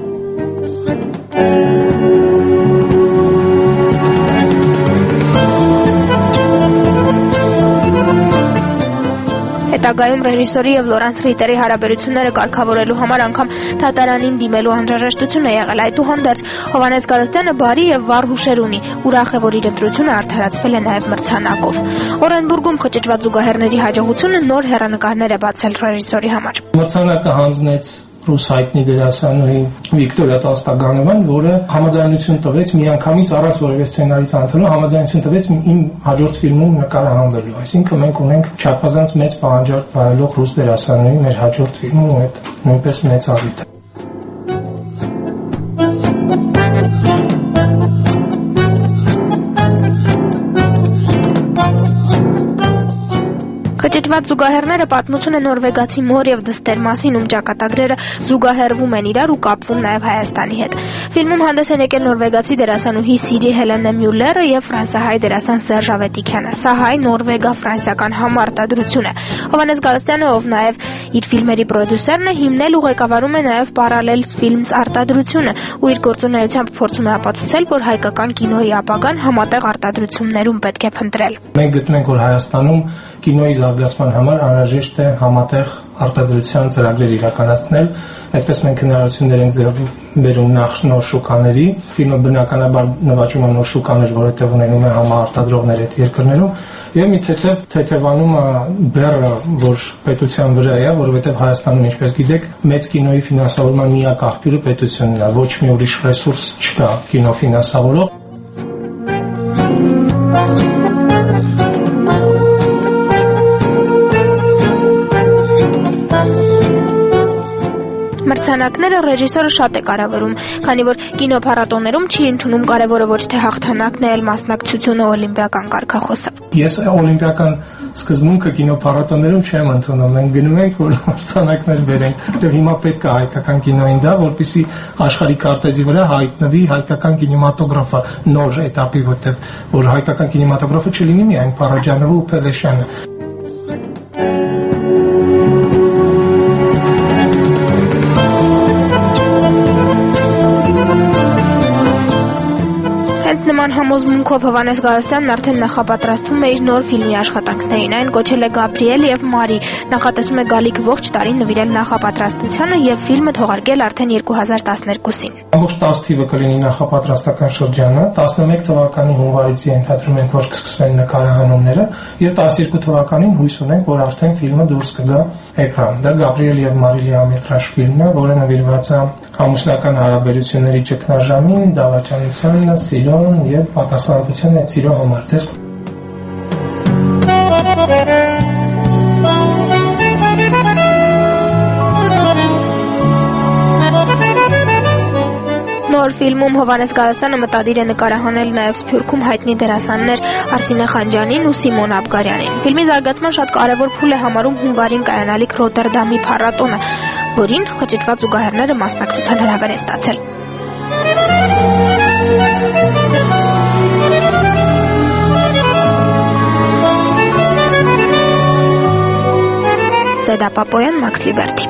Հետագայում ռեժիսորի եւ Լորանս Ռիտերի հարաբերությունները կարգավորելու համար անգամ թատարանին դիմելու անհրաժեշտություն է եղել։ Այդուհանդերձ Հովհաննես Գալստյանը բարի եւ վառ հուշեր ունի։ Ուրախ է, որ իր ընտրությունը արդարացվել է նաեւ մրցանակով։ Օրենբուրգում խճճված զուգահեռների հաջողությունը նոր հեռանկարներ է բացել ռեժիսորի համար։ Մրցանակը հանձնեց ռուս հայտնի դերասանուհի Վիկտորիա Տոստագանովան, որը համաձայնություն տվեց միանգամից առանց որևէ սցենարի ցանցելու, համաձայնություն տվեց իմ հաջորդ ֆիլմում նկարահանվելու։ Այսինքն մենք ունենք չափազանց մեծ պահանջարկ վայելող ռուս դերասանուհի մեր հաջորդ ֆիլմում, ու այդ նույնպես մեծ առիթ է։ Խճճված զուգահեռները պատմություն է նորվեգացի մոր եւ դստեր մասին, ում ճակատագրերը զուգահեռվում են իրար ու կապվում նաեւ Հայաստանի հետ։ Ֆիլմում հանդես են եկել նորվեգացի դերասանուհի Սիրի Հելենե Մյուլլերը եւ ֆրանսահայ դերասան Սերժ Ավետիքյանը։ Սա հայ նորվեգա-ֆրանսիական համարտադրություն է։ Հովհաննես Գալստյանը, ով նաեւ իր ֆիլմերի պրոդյուսերն է, հիմնել ու ղեկավարում է նաեւ Parallel Films արտադրությունը ու իր գործունեությամբ փորձում է ապացուցել, որ հայկական կինոյի ապագան համատեղ արտադրություններում պետք է փնտրել։ Մենք գտնում ենք, որ Հայաստանում կինոյի զարգացման համար անհրաժեշտ է համատեղ արտադրության ծրագրեր իրականացնել, այդպես մենք հնարավորություններ ենք ձեռք բերում նախ նոր շուկաների, ֆիլմը բնականաբար նվաճում է նոր շուկաներ, որովհետև ունենում է համարտադրողներ այդ երկրներում, եւ մի թեթև թեթևանում բեռը, որ պետության վրա է, որովհետև Հայաստանում, ինչպես գիտեք, մեծ կինոյի ֆինանսավորման միակ աղբյուրը պետությունն է, ոչ մի ուրիշ ռեսուրս չկա կինո ֆինանսավորող։ Մրցանակները ռեժիսորը շատ է կարևորում, քանի որ կինոփառատոներում չի ընդունում կարևորը ոչ թե հաղթանակն է, այլ մասնակցությունը օլիմպիական կարգախոսը։ Ես օլիմպիական սկզբունքը կինոփառատոներում չեմ ընդունում, մենք գնում ենք, որ մրցանակներ բերենք, որտեղ հիմա պետք է հայկական կինոին դա, որպեսզի աշխարհի քարտեզի վրա հայտնվի հայկական կինեմատոգրաֆը նոր этаպի, որտեղ որ հայկական կինեմատոգրաֆը չլինի միայն Փարաջանովը ու Փելեշյանը։ Նման համոզմունքով Հովհաննես Գալստյանն արդեն նախապատրաստվում է իր նոր ֆիլմի աշխատանքներին։ Այն կոչել է Գաբրիել եւ Մարի, նախատեսում է գալիք ողջ տարին նվիրել նախապատրաստությանը եւ ֆիլմը թողարկել արդեն երկու հազար տասներկուսին։ Ամբողջ տասը թիվը կլինի նախապատրաստական շրջանը, տասնմեկ թվականի հունվարից ենթադրում ենք, որ կսկսվեն նկարահանումները, եւ տասներկու թվականին հույս ունենք, որ արդեն ֆիլմը դուրս կգա էկրան։ Դա Գաբրիել եւ Մարի լիամետրաժ ֆիլմն է, որը նվիրված է ամուսնական հարաբերությունների ճգնաժամին, դավաճանությանը, սիրուն եւ պատասխանատվության այդ սիրո համար։ Ձեզ Նոր ֆիլմում Հովհաննես Գալստյանը մտադիր է նկարահանել նաև Սփյուռքում հայտնի դերասաններ Արսինե Խանջյանին ու Սիմոն Աբգարյանին։ Ֆիլմի զարգացման շատ կարևոր փուլ է համարում հունվարին կայանալիք Ռոտերդամի փառատոնը, որին խճճված զուգահեռները մասնակցության հրավեր է ստացել։ Զեդա Պապոյան, Մաքս Լիբերթի։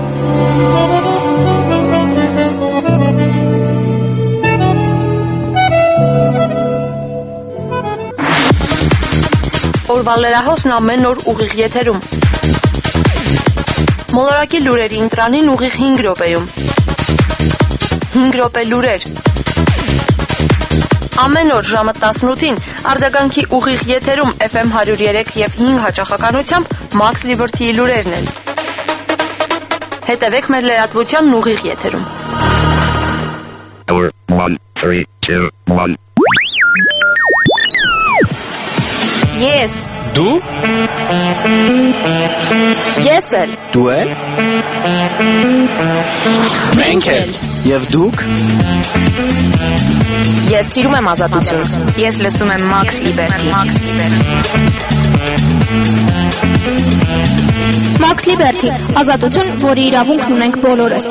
Օրվա լրահոսն ամեն օր ուղիղ եթերում։ Մոլորակի լուրերի ինտրանին ուղիղ հինգ րոպեում։ հինգ րոպե լուրեր։ Ամեն օր ժամը տասնութին արձագանքի ուղիղ եթերում Էֆ Էմ հարյուր երեք եւ հինգ հաճախականությամբ Մաքս Լիբերթիի լուրերն են։ Հետևեք մեր լրատվությանն ուղիղ եթերում։ one, three, two, one Ես։ Դու։ Ես էլ։ Դու էլ։ Մենք էլ։ Եվ դուք։ Ես սիրում եմ ազատություն։ Ես լսում եմ Max Liberty։ Max Liberty, ազատություն, որի իրավունքն ունենք բոլորս։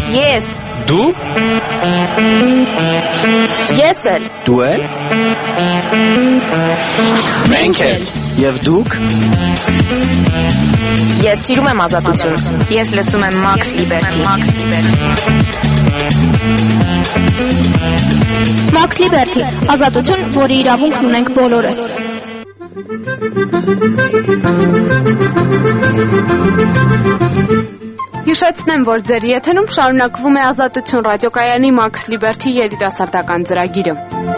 Ես։ Դու։ Ես էլ։ Դու էլ։ Մենք էլ։ Եվ դուք։ Ես սիրում եմ ազատություն։ Ես լսում եմ Max Liberty։ Max Liberty։ Max Liberty, ազատություն, որի իրավունքն ունենք բոլորս։ Հիշեցնեմ, որ ձեր եթերում շարունակվում է Ազատություն ռադիոկայանի Max Liberty երիտասարդական ծրագիրը։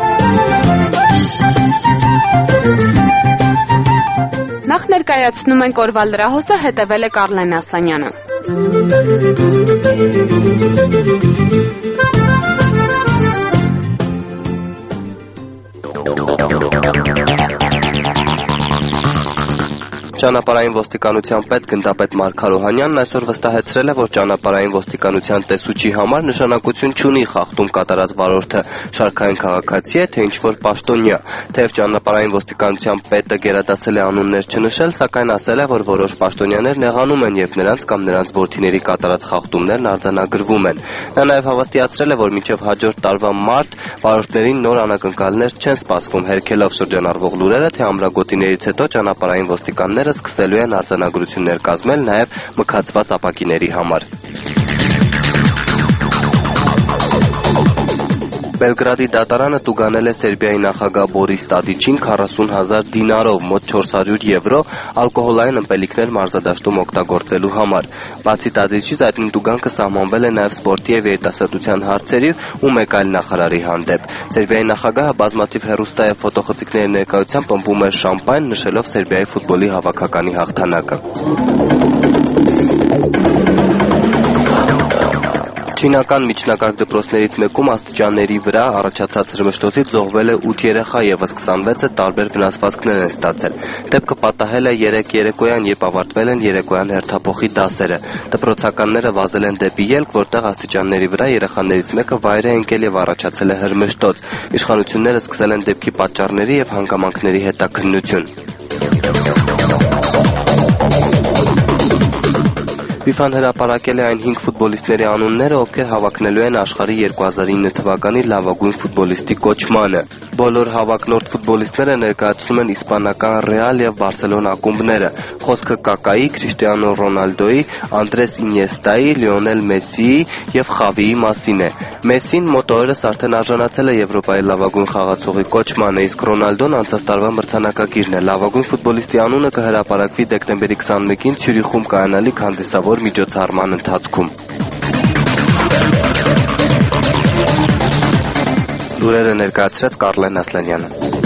Նախ ներկայացնում ենք օրվա լրահոսը, հետևել է Կարլեն Ասանյանը։ Ճանապարհային ոստիկանության պետ գնդապետ Մարգար Օհանյանն այսօր վստահեցրել է, որ ճանապարհային ոստիկանության տեսուչի համար նշանակություն չունի խախտում կատարած վարորդը շարքային քաղաքացի է, թե ինչ-որ պաշտոնյա։ Թեև ճանապարհային ոստիկանության պետը գերադասել է անուններ չնշել, սակայն ասել է, որ որոշ պաշտոնյաներ նեղանում են եւ նրանց կամ նրանց որդիների կատարած խախտումներն արձանագրվում են։ Նա նաեւ հավաստիացրել է, որ մինչեւ հաջորդ տարվա մարտ վարորդներին նոր անակնկալներ չեն սպասվում, հերքելով շրջանառվող լուրերը, թե ամրագոտիներից հետո ճանապարհային ոստիկանները սկսելու են արձանագրություններ կազմել նաև մքացված ապակիների համար։ Բելգրադի դատարանը տուգանել է Սերբիայի նախագահ Բորիս Տադիչին քառասուն հազար դինարով, մոտ չորս հարյուր եվրո, ալկոհոլային ըմպելիքներ մարզադաշտում օգտագործելու համար։ Բացի Տադիչից, այդ տուգանքը սահմանվել է նաև սպորտի և երիտասարդության հարցերի ու մեկ այլ նախարարի հանդեպ։ Սերբիայի նախագահը բազմաթիվ հեռուստա և ֆոտոխցիկների ներկայությամբ ըմբում էր շամպայն, նշելով Սերբիայի ֆուտբոլի հավաքականի հաղթանակը։ Չինական միջնակարգ դպրոցներից մեկում աստիճանների վրա առաջացած հրմշտոցից զոհվել է ութ երեխա, ևս քսանվեցը տարբեր վնասվածքներ են ստացել։ Դեպքը պատահել է երեկ երեկոյան, երբ ավարտվել են երեկոյան հերթափոխի դասերը։ Դպրոցականները վազել են դեպի ելք, որտեղ աստիճանների վրա երեխաներից մեկը վայր է ընկել եւ առաջացել է հրմշտոց։ Իշխանությունները սկսել են դեպքի պատճառների եւ հանգամանքների հետաքննություն։ ֆիֆան հրապարակել է այն հինգ ֆուտբոլիստների անունները, ովքեր հավակնելու են աշխարհի երկու հազար ինը թվականի լավագույն ֆուտբոլիստի կոչմանը։ Բոլոր հավակնորդ ֆուտբոլիստները ներկայացնում են իսպանական Ռեալ եւ Բարսելոնա ակումբները։ Խոսքը Կակայի, Քրիշտիանո Ռոնալդոյի, Անդրես Ինյեստայի, Լիոնել Մեսսիի եւ Խավիի մասին է։ Մեսսին մոտ օրերս արդեն արժանացել է Եվրոպայի լավագույն խաղացողի կոչմանը, իսկ Ռոնալդոն անցած տարվա մրցանակակիրն է։ Լավագույն ֆուտբոլիստի անունը կհրապարակվի դեկտեմբերի քսանմեկին Ցյուրիխում կայանալիք հանդիսավոր միջոցառման ընթացքում։ Լուրերը ներկայացրեց Կարլեն Ասլանյանը։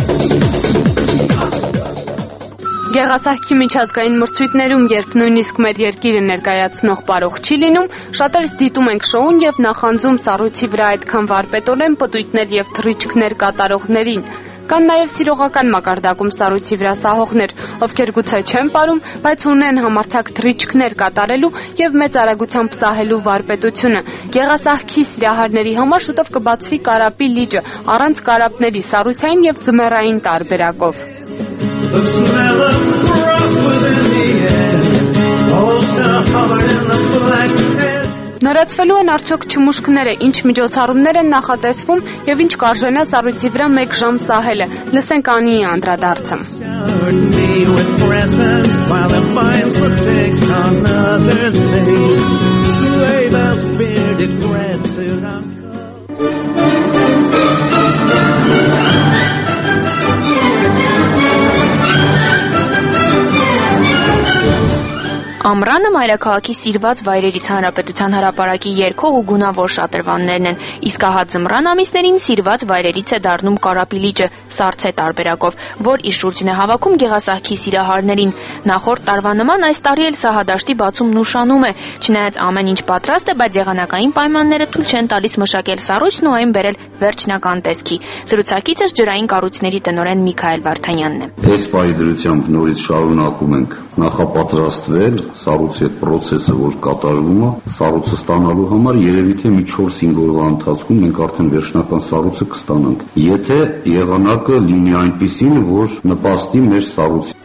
Գեղասահքի միջազգային մրցույթներում, երբ նույնիսկ մեր երկիրը ներկայացնող բարող չի լինում, շատերս դիտում ենք շոուն եւ նախանձում սառույցի վրա այդքան վարպետորեն պտույտներ եւ թռիչքներ կատարողներին։ Կան նաև սիրողական մակարդակում սառույցի վրա սահողներ, ովքեր գուցե չեն պարում, բայց ունեն համարձակ թռիչքներ կատարելու եւ մեծ արագությամբ սահելու վարպետությունը։ Գեղասահքի սիրահարների համար շուտով կբացվի Կարապի լիճը, առանց կարապների, սառույցային եւ ձմեռային տարբերակով։ Նորացվելու են արդյոք չմուշկները, ինչ միջոցառումներ են նախատեսվում եւ ինչ կարժենա սառույցի վրա մեկ ժամ սահելը։ Լսենք Անիի անդրադարձը։ Ամռանը մայրաքաղաքի սիրված վայրերից հանրապետության հրապարակի երգող ու գունավոր շատրվաններն են, իսկ ահա ձմռան ամիսներին սիրված վայրերից է դառնում Կարապի լիճը սառցե տարբերակով, որ իր շուրջն է հավաքում գեղասահքի սիրահարներին։ Նախորդ տարվա նման այս տարի էլ սահադաշտի բացումն ուշանում է, չնայած ամեն ինչ պատրաստ է, բայց եղանակային պայմանները թույլ չեն տալիս մշակել սառույցն ու այն բերել վերջնական տեսքի։ Զրուցակիցս ջրային կառույցների տնօրեն Միքայել Վարդանյանն է։ Այս պահի դրությամբ նորից շարունակում ենք նախապատրաստվել սառույցի այդ process-ը, որ կատարվում է, սառույցը ստանալու համար երևի թե մի չորս-հինգ օրվա ընթացքում մենք արդեն վերջնական սառույցը կստանանք։ Եթե եղանակը լինի այնպիսին, որ նպաստի մեր սառույցին։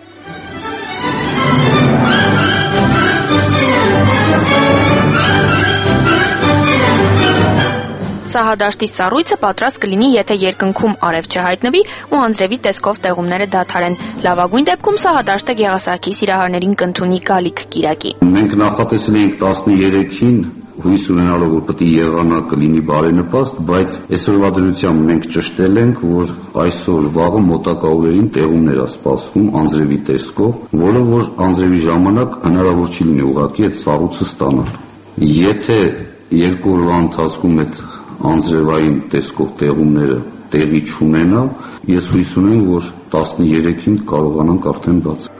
Սահադաշտի սառույցը պատրաստ կլինի, եթե երկնքում արև չհայտնվի ու անձրևի տեսքով տեղումները դադարեն։ Լավագույն դեպքում Սահադաշտը Գեղասահքի սիրահարներին կընդունի գալիք կիրակի։ Մենք նախատեսել էինք տասներեքին հույս ունենալով, որ պետք է եղանակ կլինի բարենպաստ, բայց այսօրվա դրությամբ մենք ճշտել ենք, որ այսօր վաղը մոտակա օրերին տեղումներ է սպասվում անձրևի տեսքով, որը որ անձրևի ժամանակ հնարավոր չի լինի ուղղակի այդ սառույցը ստանալ։ Եթե երկու օրվա ընթացքում այդ անձրևային տեսքով տեղումները տեղի չունենա, ես հույս ունեմ, որ տասներեքին կարողանանք արդեն բաց։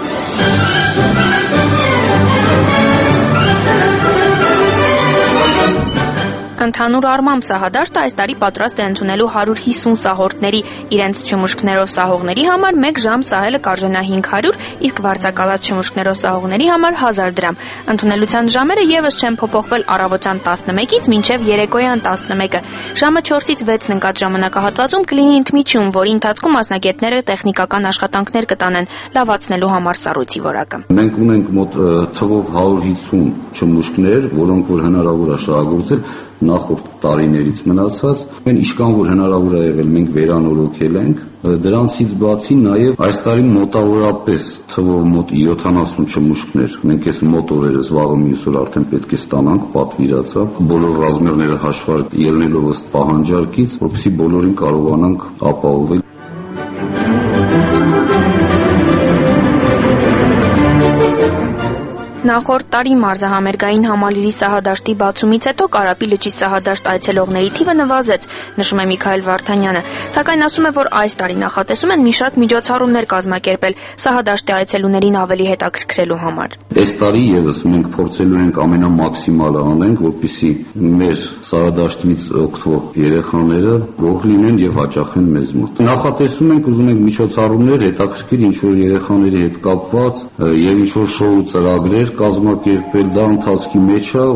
Ընդհանուր առմամբ Սահադաշտը այս տարի պատրաստ է ընդունելու հարյուր հիսուն սահորդների, իրենց չմուշկներով սահողների համար մեկ ժամ սահելը կարժենա հինգ հարյուր, իսկ վարձակալած չմուշկներով սահողների համար հազար դրամ։ Ընդունելության ժամերը եւս չեն փոփոխվել առավոտյան տասնմեկից մինչև երեկոյան տասնմեկը։ Ժամը չորսից վեցն ընկած ժամանակահատվածում կլինի ընդմիջում, որի ընթացքում մասնագետները տեխնիկական աշխատանքներ կտանեն, լավացնելու համար սառույցի որակը։ Մենք ունենք մոտ թվով հարյուր հիսուն չմուշկներ, որոնք որ հնարավոր է շահագործել նախորդ տարիներից մնացած, մենք իշքան որ հնարավոր է եղել մենք վերանորոգել ենք, դրանցից բացի նաև այս տարի մոտավորապես թվով մոտ յոթանասուն չմուշկներ մենք այս մոտ օրերս վաղը մյուս օր արդեն պետք է ստանանք պատվիրացավ, բոլոր ռազմերները հաշվարկ ելնելով ըստ պահանջարկից, որպեսզի բոլորին կարողանանք ապահովել։ Նախորդ տարի մարզահամերգային համալիրի Սահադաշտի բացումից հետո Կարապի լճի Սահադաշտ այցելողների թիվը նվազեց, նշում է Միքայել Վարդանյանը, սակայն ասում է, որ այս տարի նախատեսում են մի շարք միջոցառումներ կազմակերպել Սահադաշտի այցելուներին ավելի հետաքրքրելու համար։ Այս տարի եւս մենք փորձելու ենք ամենամաքսիմալը անենք, որպեսզի մեր Սահադաշտից օգտվող երեխաները գոհ լինեն եւ հաճախեն մեզ մոտ։ Նախատեսում ենք, ուզում ենք միջոցառումներ հետաքրքիր ինչ-որ երեխաների հետ կապված եւ ինչ-որ շոու ծրագրեր կազմակերպել, դա ընթացքի մեջ է։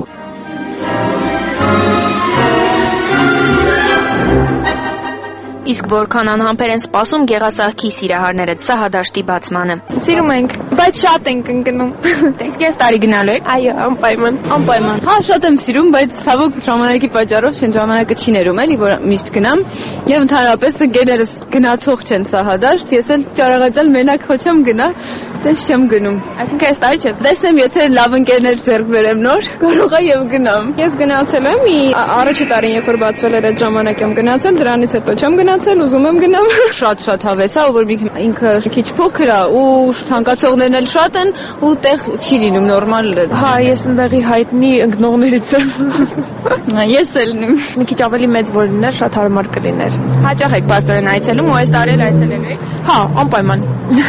Իսկ որքան անհամբեր են սպասում Գեղասահքի սիրահարները Սահադաշտի բացմանը։ Սիրում ենք, բայց շատ ենք ընկնում։ Իսկ այս տարի գնալու եք։ Այո, անպայման, անպայման։ Հա, շատ եմ սիրում, բայց ցավոք ժամանակի պատճառով չեն ժամանակը չի ներում էլի, որ միշտ գնամ։ Եվ ընդհանրապես ընկերներս գնացող չեն Սահադաշտ, ես էլ ճարաղացել մենակ խոչեմ գնա, դες չեմ գնում։ Այսինքն այս տարի չես։ Տեսնեմ, եթե լավ ընկերներ ձեռք բերեմ նոր, կարող եմ եւ գնամ։ Ես գնացել եմ, առաջի տարին երբ որ բացվել էր այդ ժամանակ եմ գնացել, դրանից հետո չեմ գնացել, ուզում եմ գնամ։ Շատ-շատ հավես է, որ ինքը քիչ փոքր է ու ցանկացողներն էլ շատ են ու տեղ չի լինում նորմալ։ Հա, ես ընդեղի հայտնի ընկնողներից եմ։ Ես էլ նույն։ Մի քիչ ավելի մեծ որ լիներ, շատ հարմար կլիներ։ Հաճախ եք պաստորեն այցելում ու այս տարի էլ այցելել եք։ Հա, անպայման։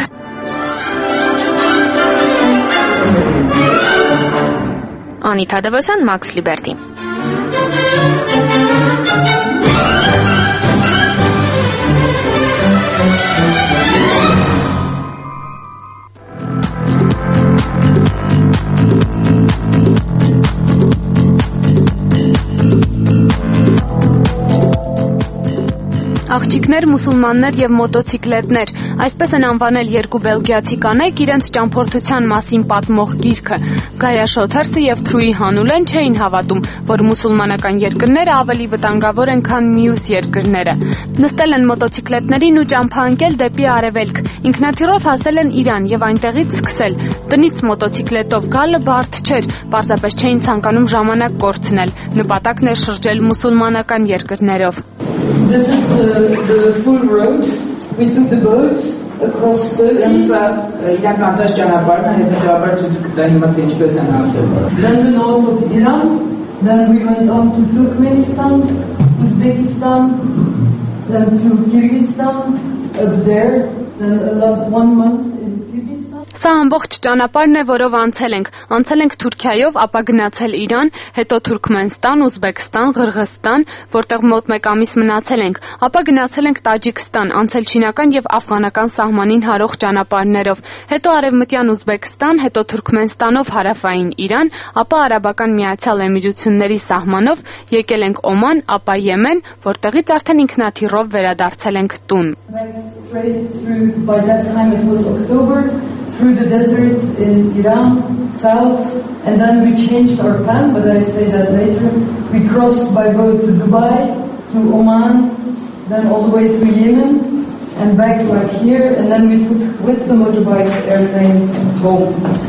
Անիթա Դևոսյան, Մաքս Լիբերտի։ Աղջիկներ, մուսուլմաններ եւ մոտոցիկլետներ, այսպես են անվանել երկու բելգիացի կանայք իրենց ճամփորդության մասին պատմող գիրքը։ Գայա Շոթերսը եւ Թրուի Հանուլեն չէին հավատում, որ մուսուլմանական երկրները ավելի վտանգավոր են, քան մյուս երկրները։ Նստել են մոտոցիկլետներին ու ճամփա ընկել դեպի արևելք։ Ինքնաթիռով հասել են Իրան եւ այնտեղից սկսել։ Տնից մոտոցիկլետով գալը բարդ չէր, պարզապես չէին ցանկանում ժամանակ կորցնել։ Նպատակն էր շրջել մուսուլմանական երկրներով։ This is the, the full road. We took the boat across Turkey. Then the north of Iran. Then we went on to Turkmenistan, Uzbekistan, then to Kyrgyzstan, up there. Then about one month in Kyrgyzstan. Սա ամբողջ ճանապարհն է, որով անցել ենք։ Անցել ենք Թուրքիայով, ապա գնացել Իրան, հետո Թուրքմենստան, Ուզբեկստան, Ղրղստան, որտեղ մոտ մեկ ամիս մնացել ենք, ապա գնացել ենք Տաջիկստան, անցել չինական եւ աֆղանական սահմանին հարող ճանապարհներով, հետո արևմտյան Ուզբեկստան, հետո Թուրքմենստանով հարավային Իրան, ապա Արաբական Միացյալ Էմիրությունների սահմանով եկել ենք Օման, ապա Եմեն, որտեղից արդեն ինքնաթիռով վերադարձել ենք տուն։ through the desert in Iran, south, and then we changed our plan, but I say that later. We crossed by boat to Dubai, to Oman, then all the way to Yemen, and back like here, and then we took with the motorbikes airplane home.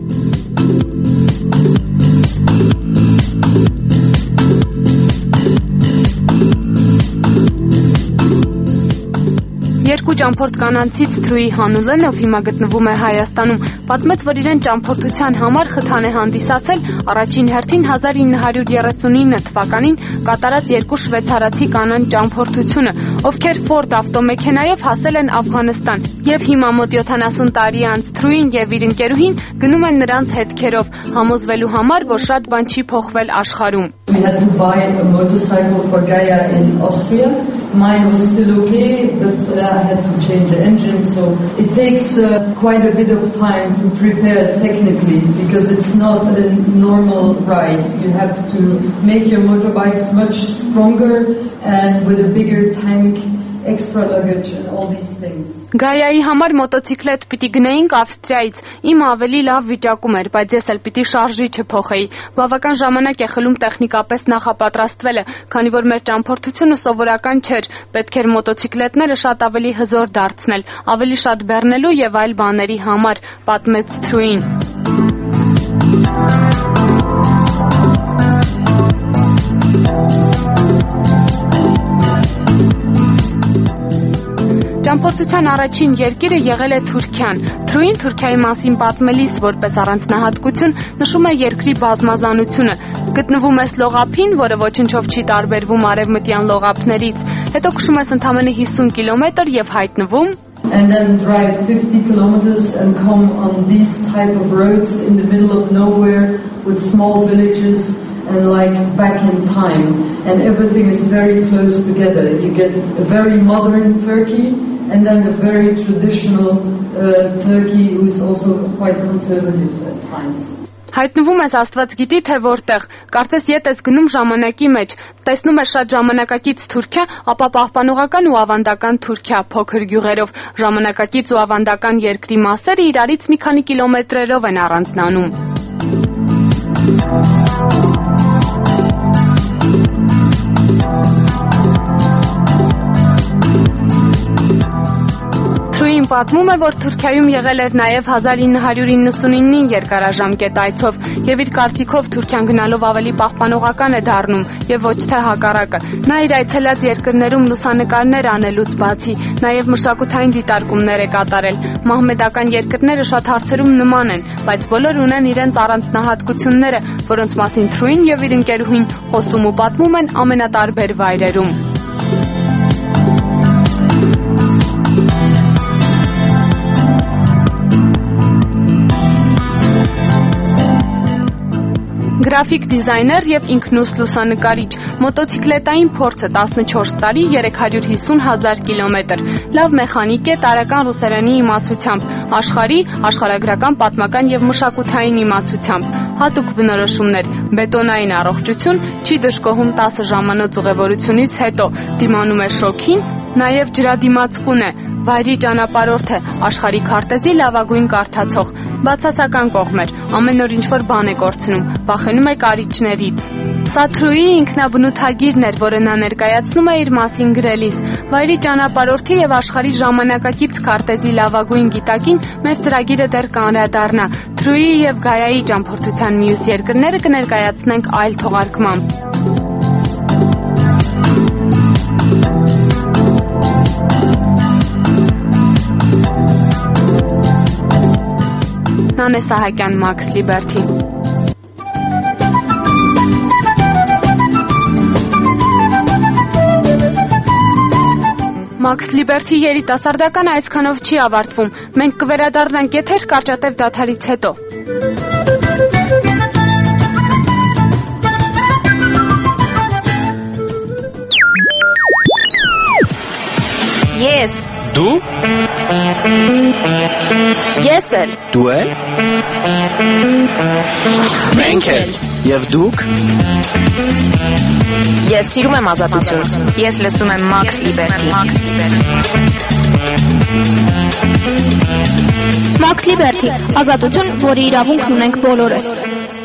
Երկու ճամփորդ կանանցից Թրուի Հանուլեն, ով հիմա գտնվում է Հայաստանում, պատմեց, որ իրեն ճամփորդության համար խթան է հանդիսացել առաջին հերթին հազար ինը հարյուր երեսունինը թվականին կատարած երկու շվեյցարացի կանանց ճամփորդությունը, ովքեր Ford ավտոմեքենայով հասել են Աֆղանստան, եւ հիմա մոտ յոթանասուն տարի անց Թրուին եւ իր ընկերուհին գնում են նրանց հետքերով, համոզվելու համար, որ շատ բան չի փոխվել աշխարհում. We had to buy a motorcycle for Gaia in Austria. Mine was still okay, but uh, I had to change the engine, so it takes uh, quite a bit of time to prepare technically, because it's not a normal ride. You have to make your motorbikes much stronger and with a bigger tank, extra luggage and all these things. Գայայի համար մոտոցիկլետ պիտի գնեինք Ավստրիայից, իմ ավելի լավ վիճակում էր, բայց ես էլ պիտի շարժիչը փոխեի, բավական ժամանակ է խլում տեխնիկապես նախապատրաստվելը, քանի որ մեր ճամփորդությունը սովորական չէր, պետք էր մոտոցիկլետները շատ ավելի հզոր դարձնել, ավելի շատ բեռնելու եւ այլ բաների համար, պատմեց Թրուին. Ճամփորդության առաջին երկիրը եղել է Թուրքիան։ Թրուին Թուրքիայի մասին պատմելիս որպես առանձնահատկություն նշում է երկրի բազմազանությունը։ Գտնվում ես լողափին, որը ոչնչով չի տարբերվում արևմտյան լողափներից։ Հետո քշում ես ընդամենը հիսուն կիլոմետր եւ հայտնվում and then drive fifty kilometers and come on these type of roads in the middle of nowhere with small villages and like back in time, and everything is very close together. You get a very modern Turkey and then a very traditional uh, Turkey who is also quite conservative at times. Հայտնվում ես Աստված գիտի թե որտեղ, կարծես ետ ես գնում ժամանակի մեջ, տեսնում ես շատ ժամանակակից Թուրքիա, ապա պահպանողական ու ավանդական Թուրքիա փոքր գյուղերով, ժամանակակից ու ավանդական երկրի մասերը իրարից մի քանի կիլոմետրերով են առանձնանում։ Թրուին պատմում է, որ Թուրքիայում եղել էր նաև հազար ինը հարյուր իննսունինին երկարաժամկետ այցով եւ իր կարծիքով Թուրքիան գնալով ավելի պահպանողական է դառնում եւ ոչ թե հակառակը։ Նա իր այցելած երկրներում լուսանկարներ անելուց բացի նաև մշակութային դիտարկումներ է կատարել։ Մահմեդական երկրները շատ հարցերում նման են, բայց բոլոր ունեն իրենց առանձնահատկությունները, որոնց մասին Թրուին եւ իր ընկերուհին խոսում ու պատմում են ամենատարբեր վայրերում։ Գրաֆիկ դիզայներ եւ ինքնուս լուսանկարիչ, մոտոցիկլետային փորձը տասնչորս տարի, երեք հարյուր հիսուն հազար կիլոմետր, լավ մեխանիկ է տարական ռուսերենի իմացությամբ, աշխարհի, աշխարհագրական, պատմական եւ մշակութային իմացությամբ, հատուկ բնորոշումներ, բետոնային առողջություն, չի դժգոհում տասը ժամանոց ուղևորությունից հետո, դիմանում է շոքին, նաև ջրադիմացկուն է, վայրի ճանապարհորդ է, աշխարհի քարտեզի լավագույն կարդացող, բացասական կողմեր, ամեն օր ինչ-որ բան է կորցնում, վախենում է կարիճներից։ Սա Թրուի ինքնաբնութագիրն էր, որը նա ներկայացնում է իր մասին գրելիս։ Վայրի ճանապարհորդի եւ աշխարհի ժամանակակից քարտեզի լավագույն գիտակին մեր ծրագիրը դեռ կանրադառնա։ Թրուի եւ Գայայի ճամփորդության մյուս երկրները կներկայացնենք այլ թողարկմամբ։ Նանե Սահակյան, Max Liberty։ Max Liberty երիտասարդական այսքանով չի ավարտվում։ Մենք կվերադառնանք եթեր կարճատև դադարից հետո։ Ես Դու Ես էլ Դու էլ Մենք էլ Եվ դուք? Ես սիրում եմ ազատություն։ Ես լսում եմ Max Liberty։ Max Liberty, ազատություն, որի իրավունքն ունենք բոլորս։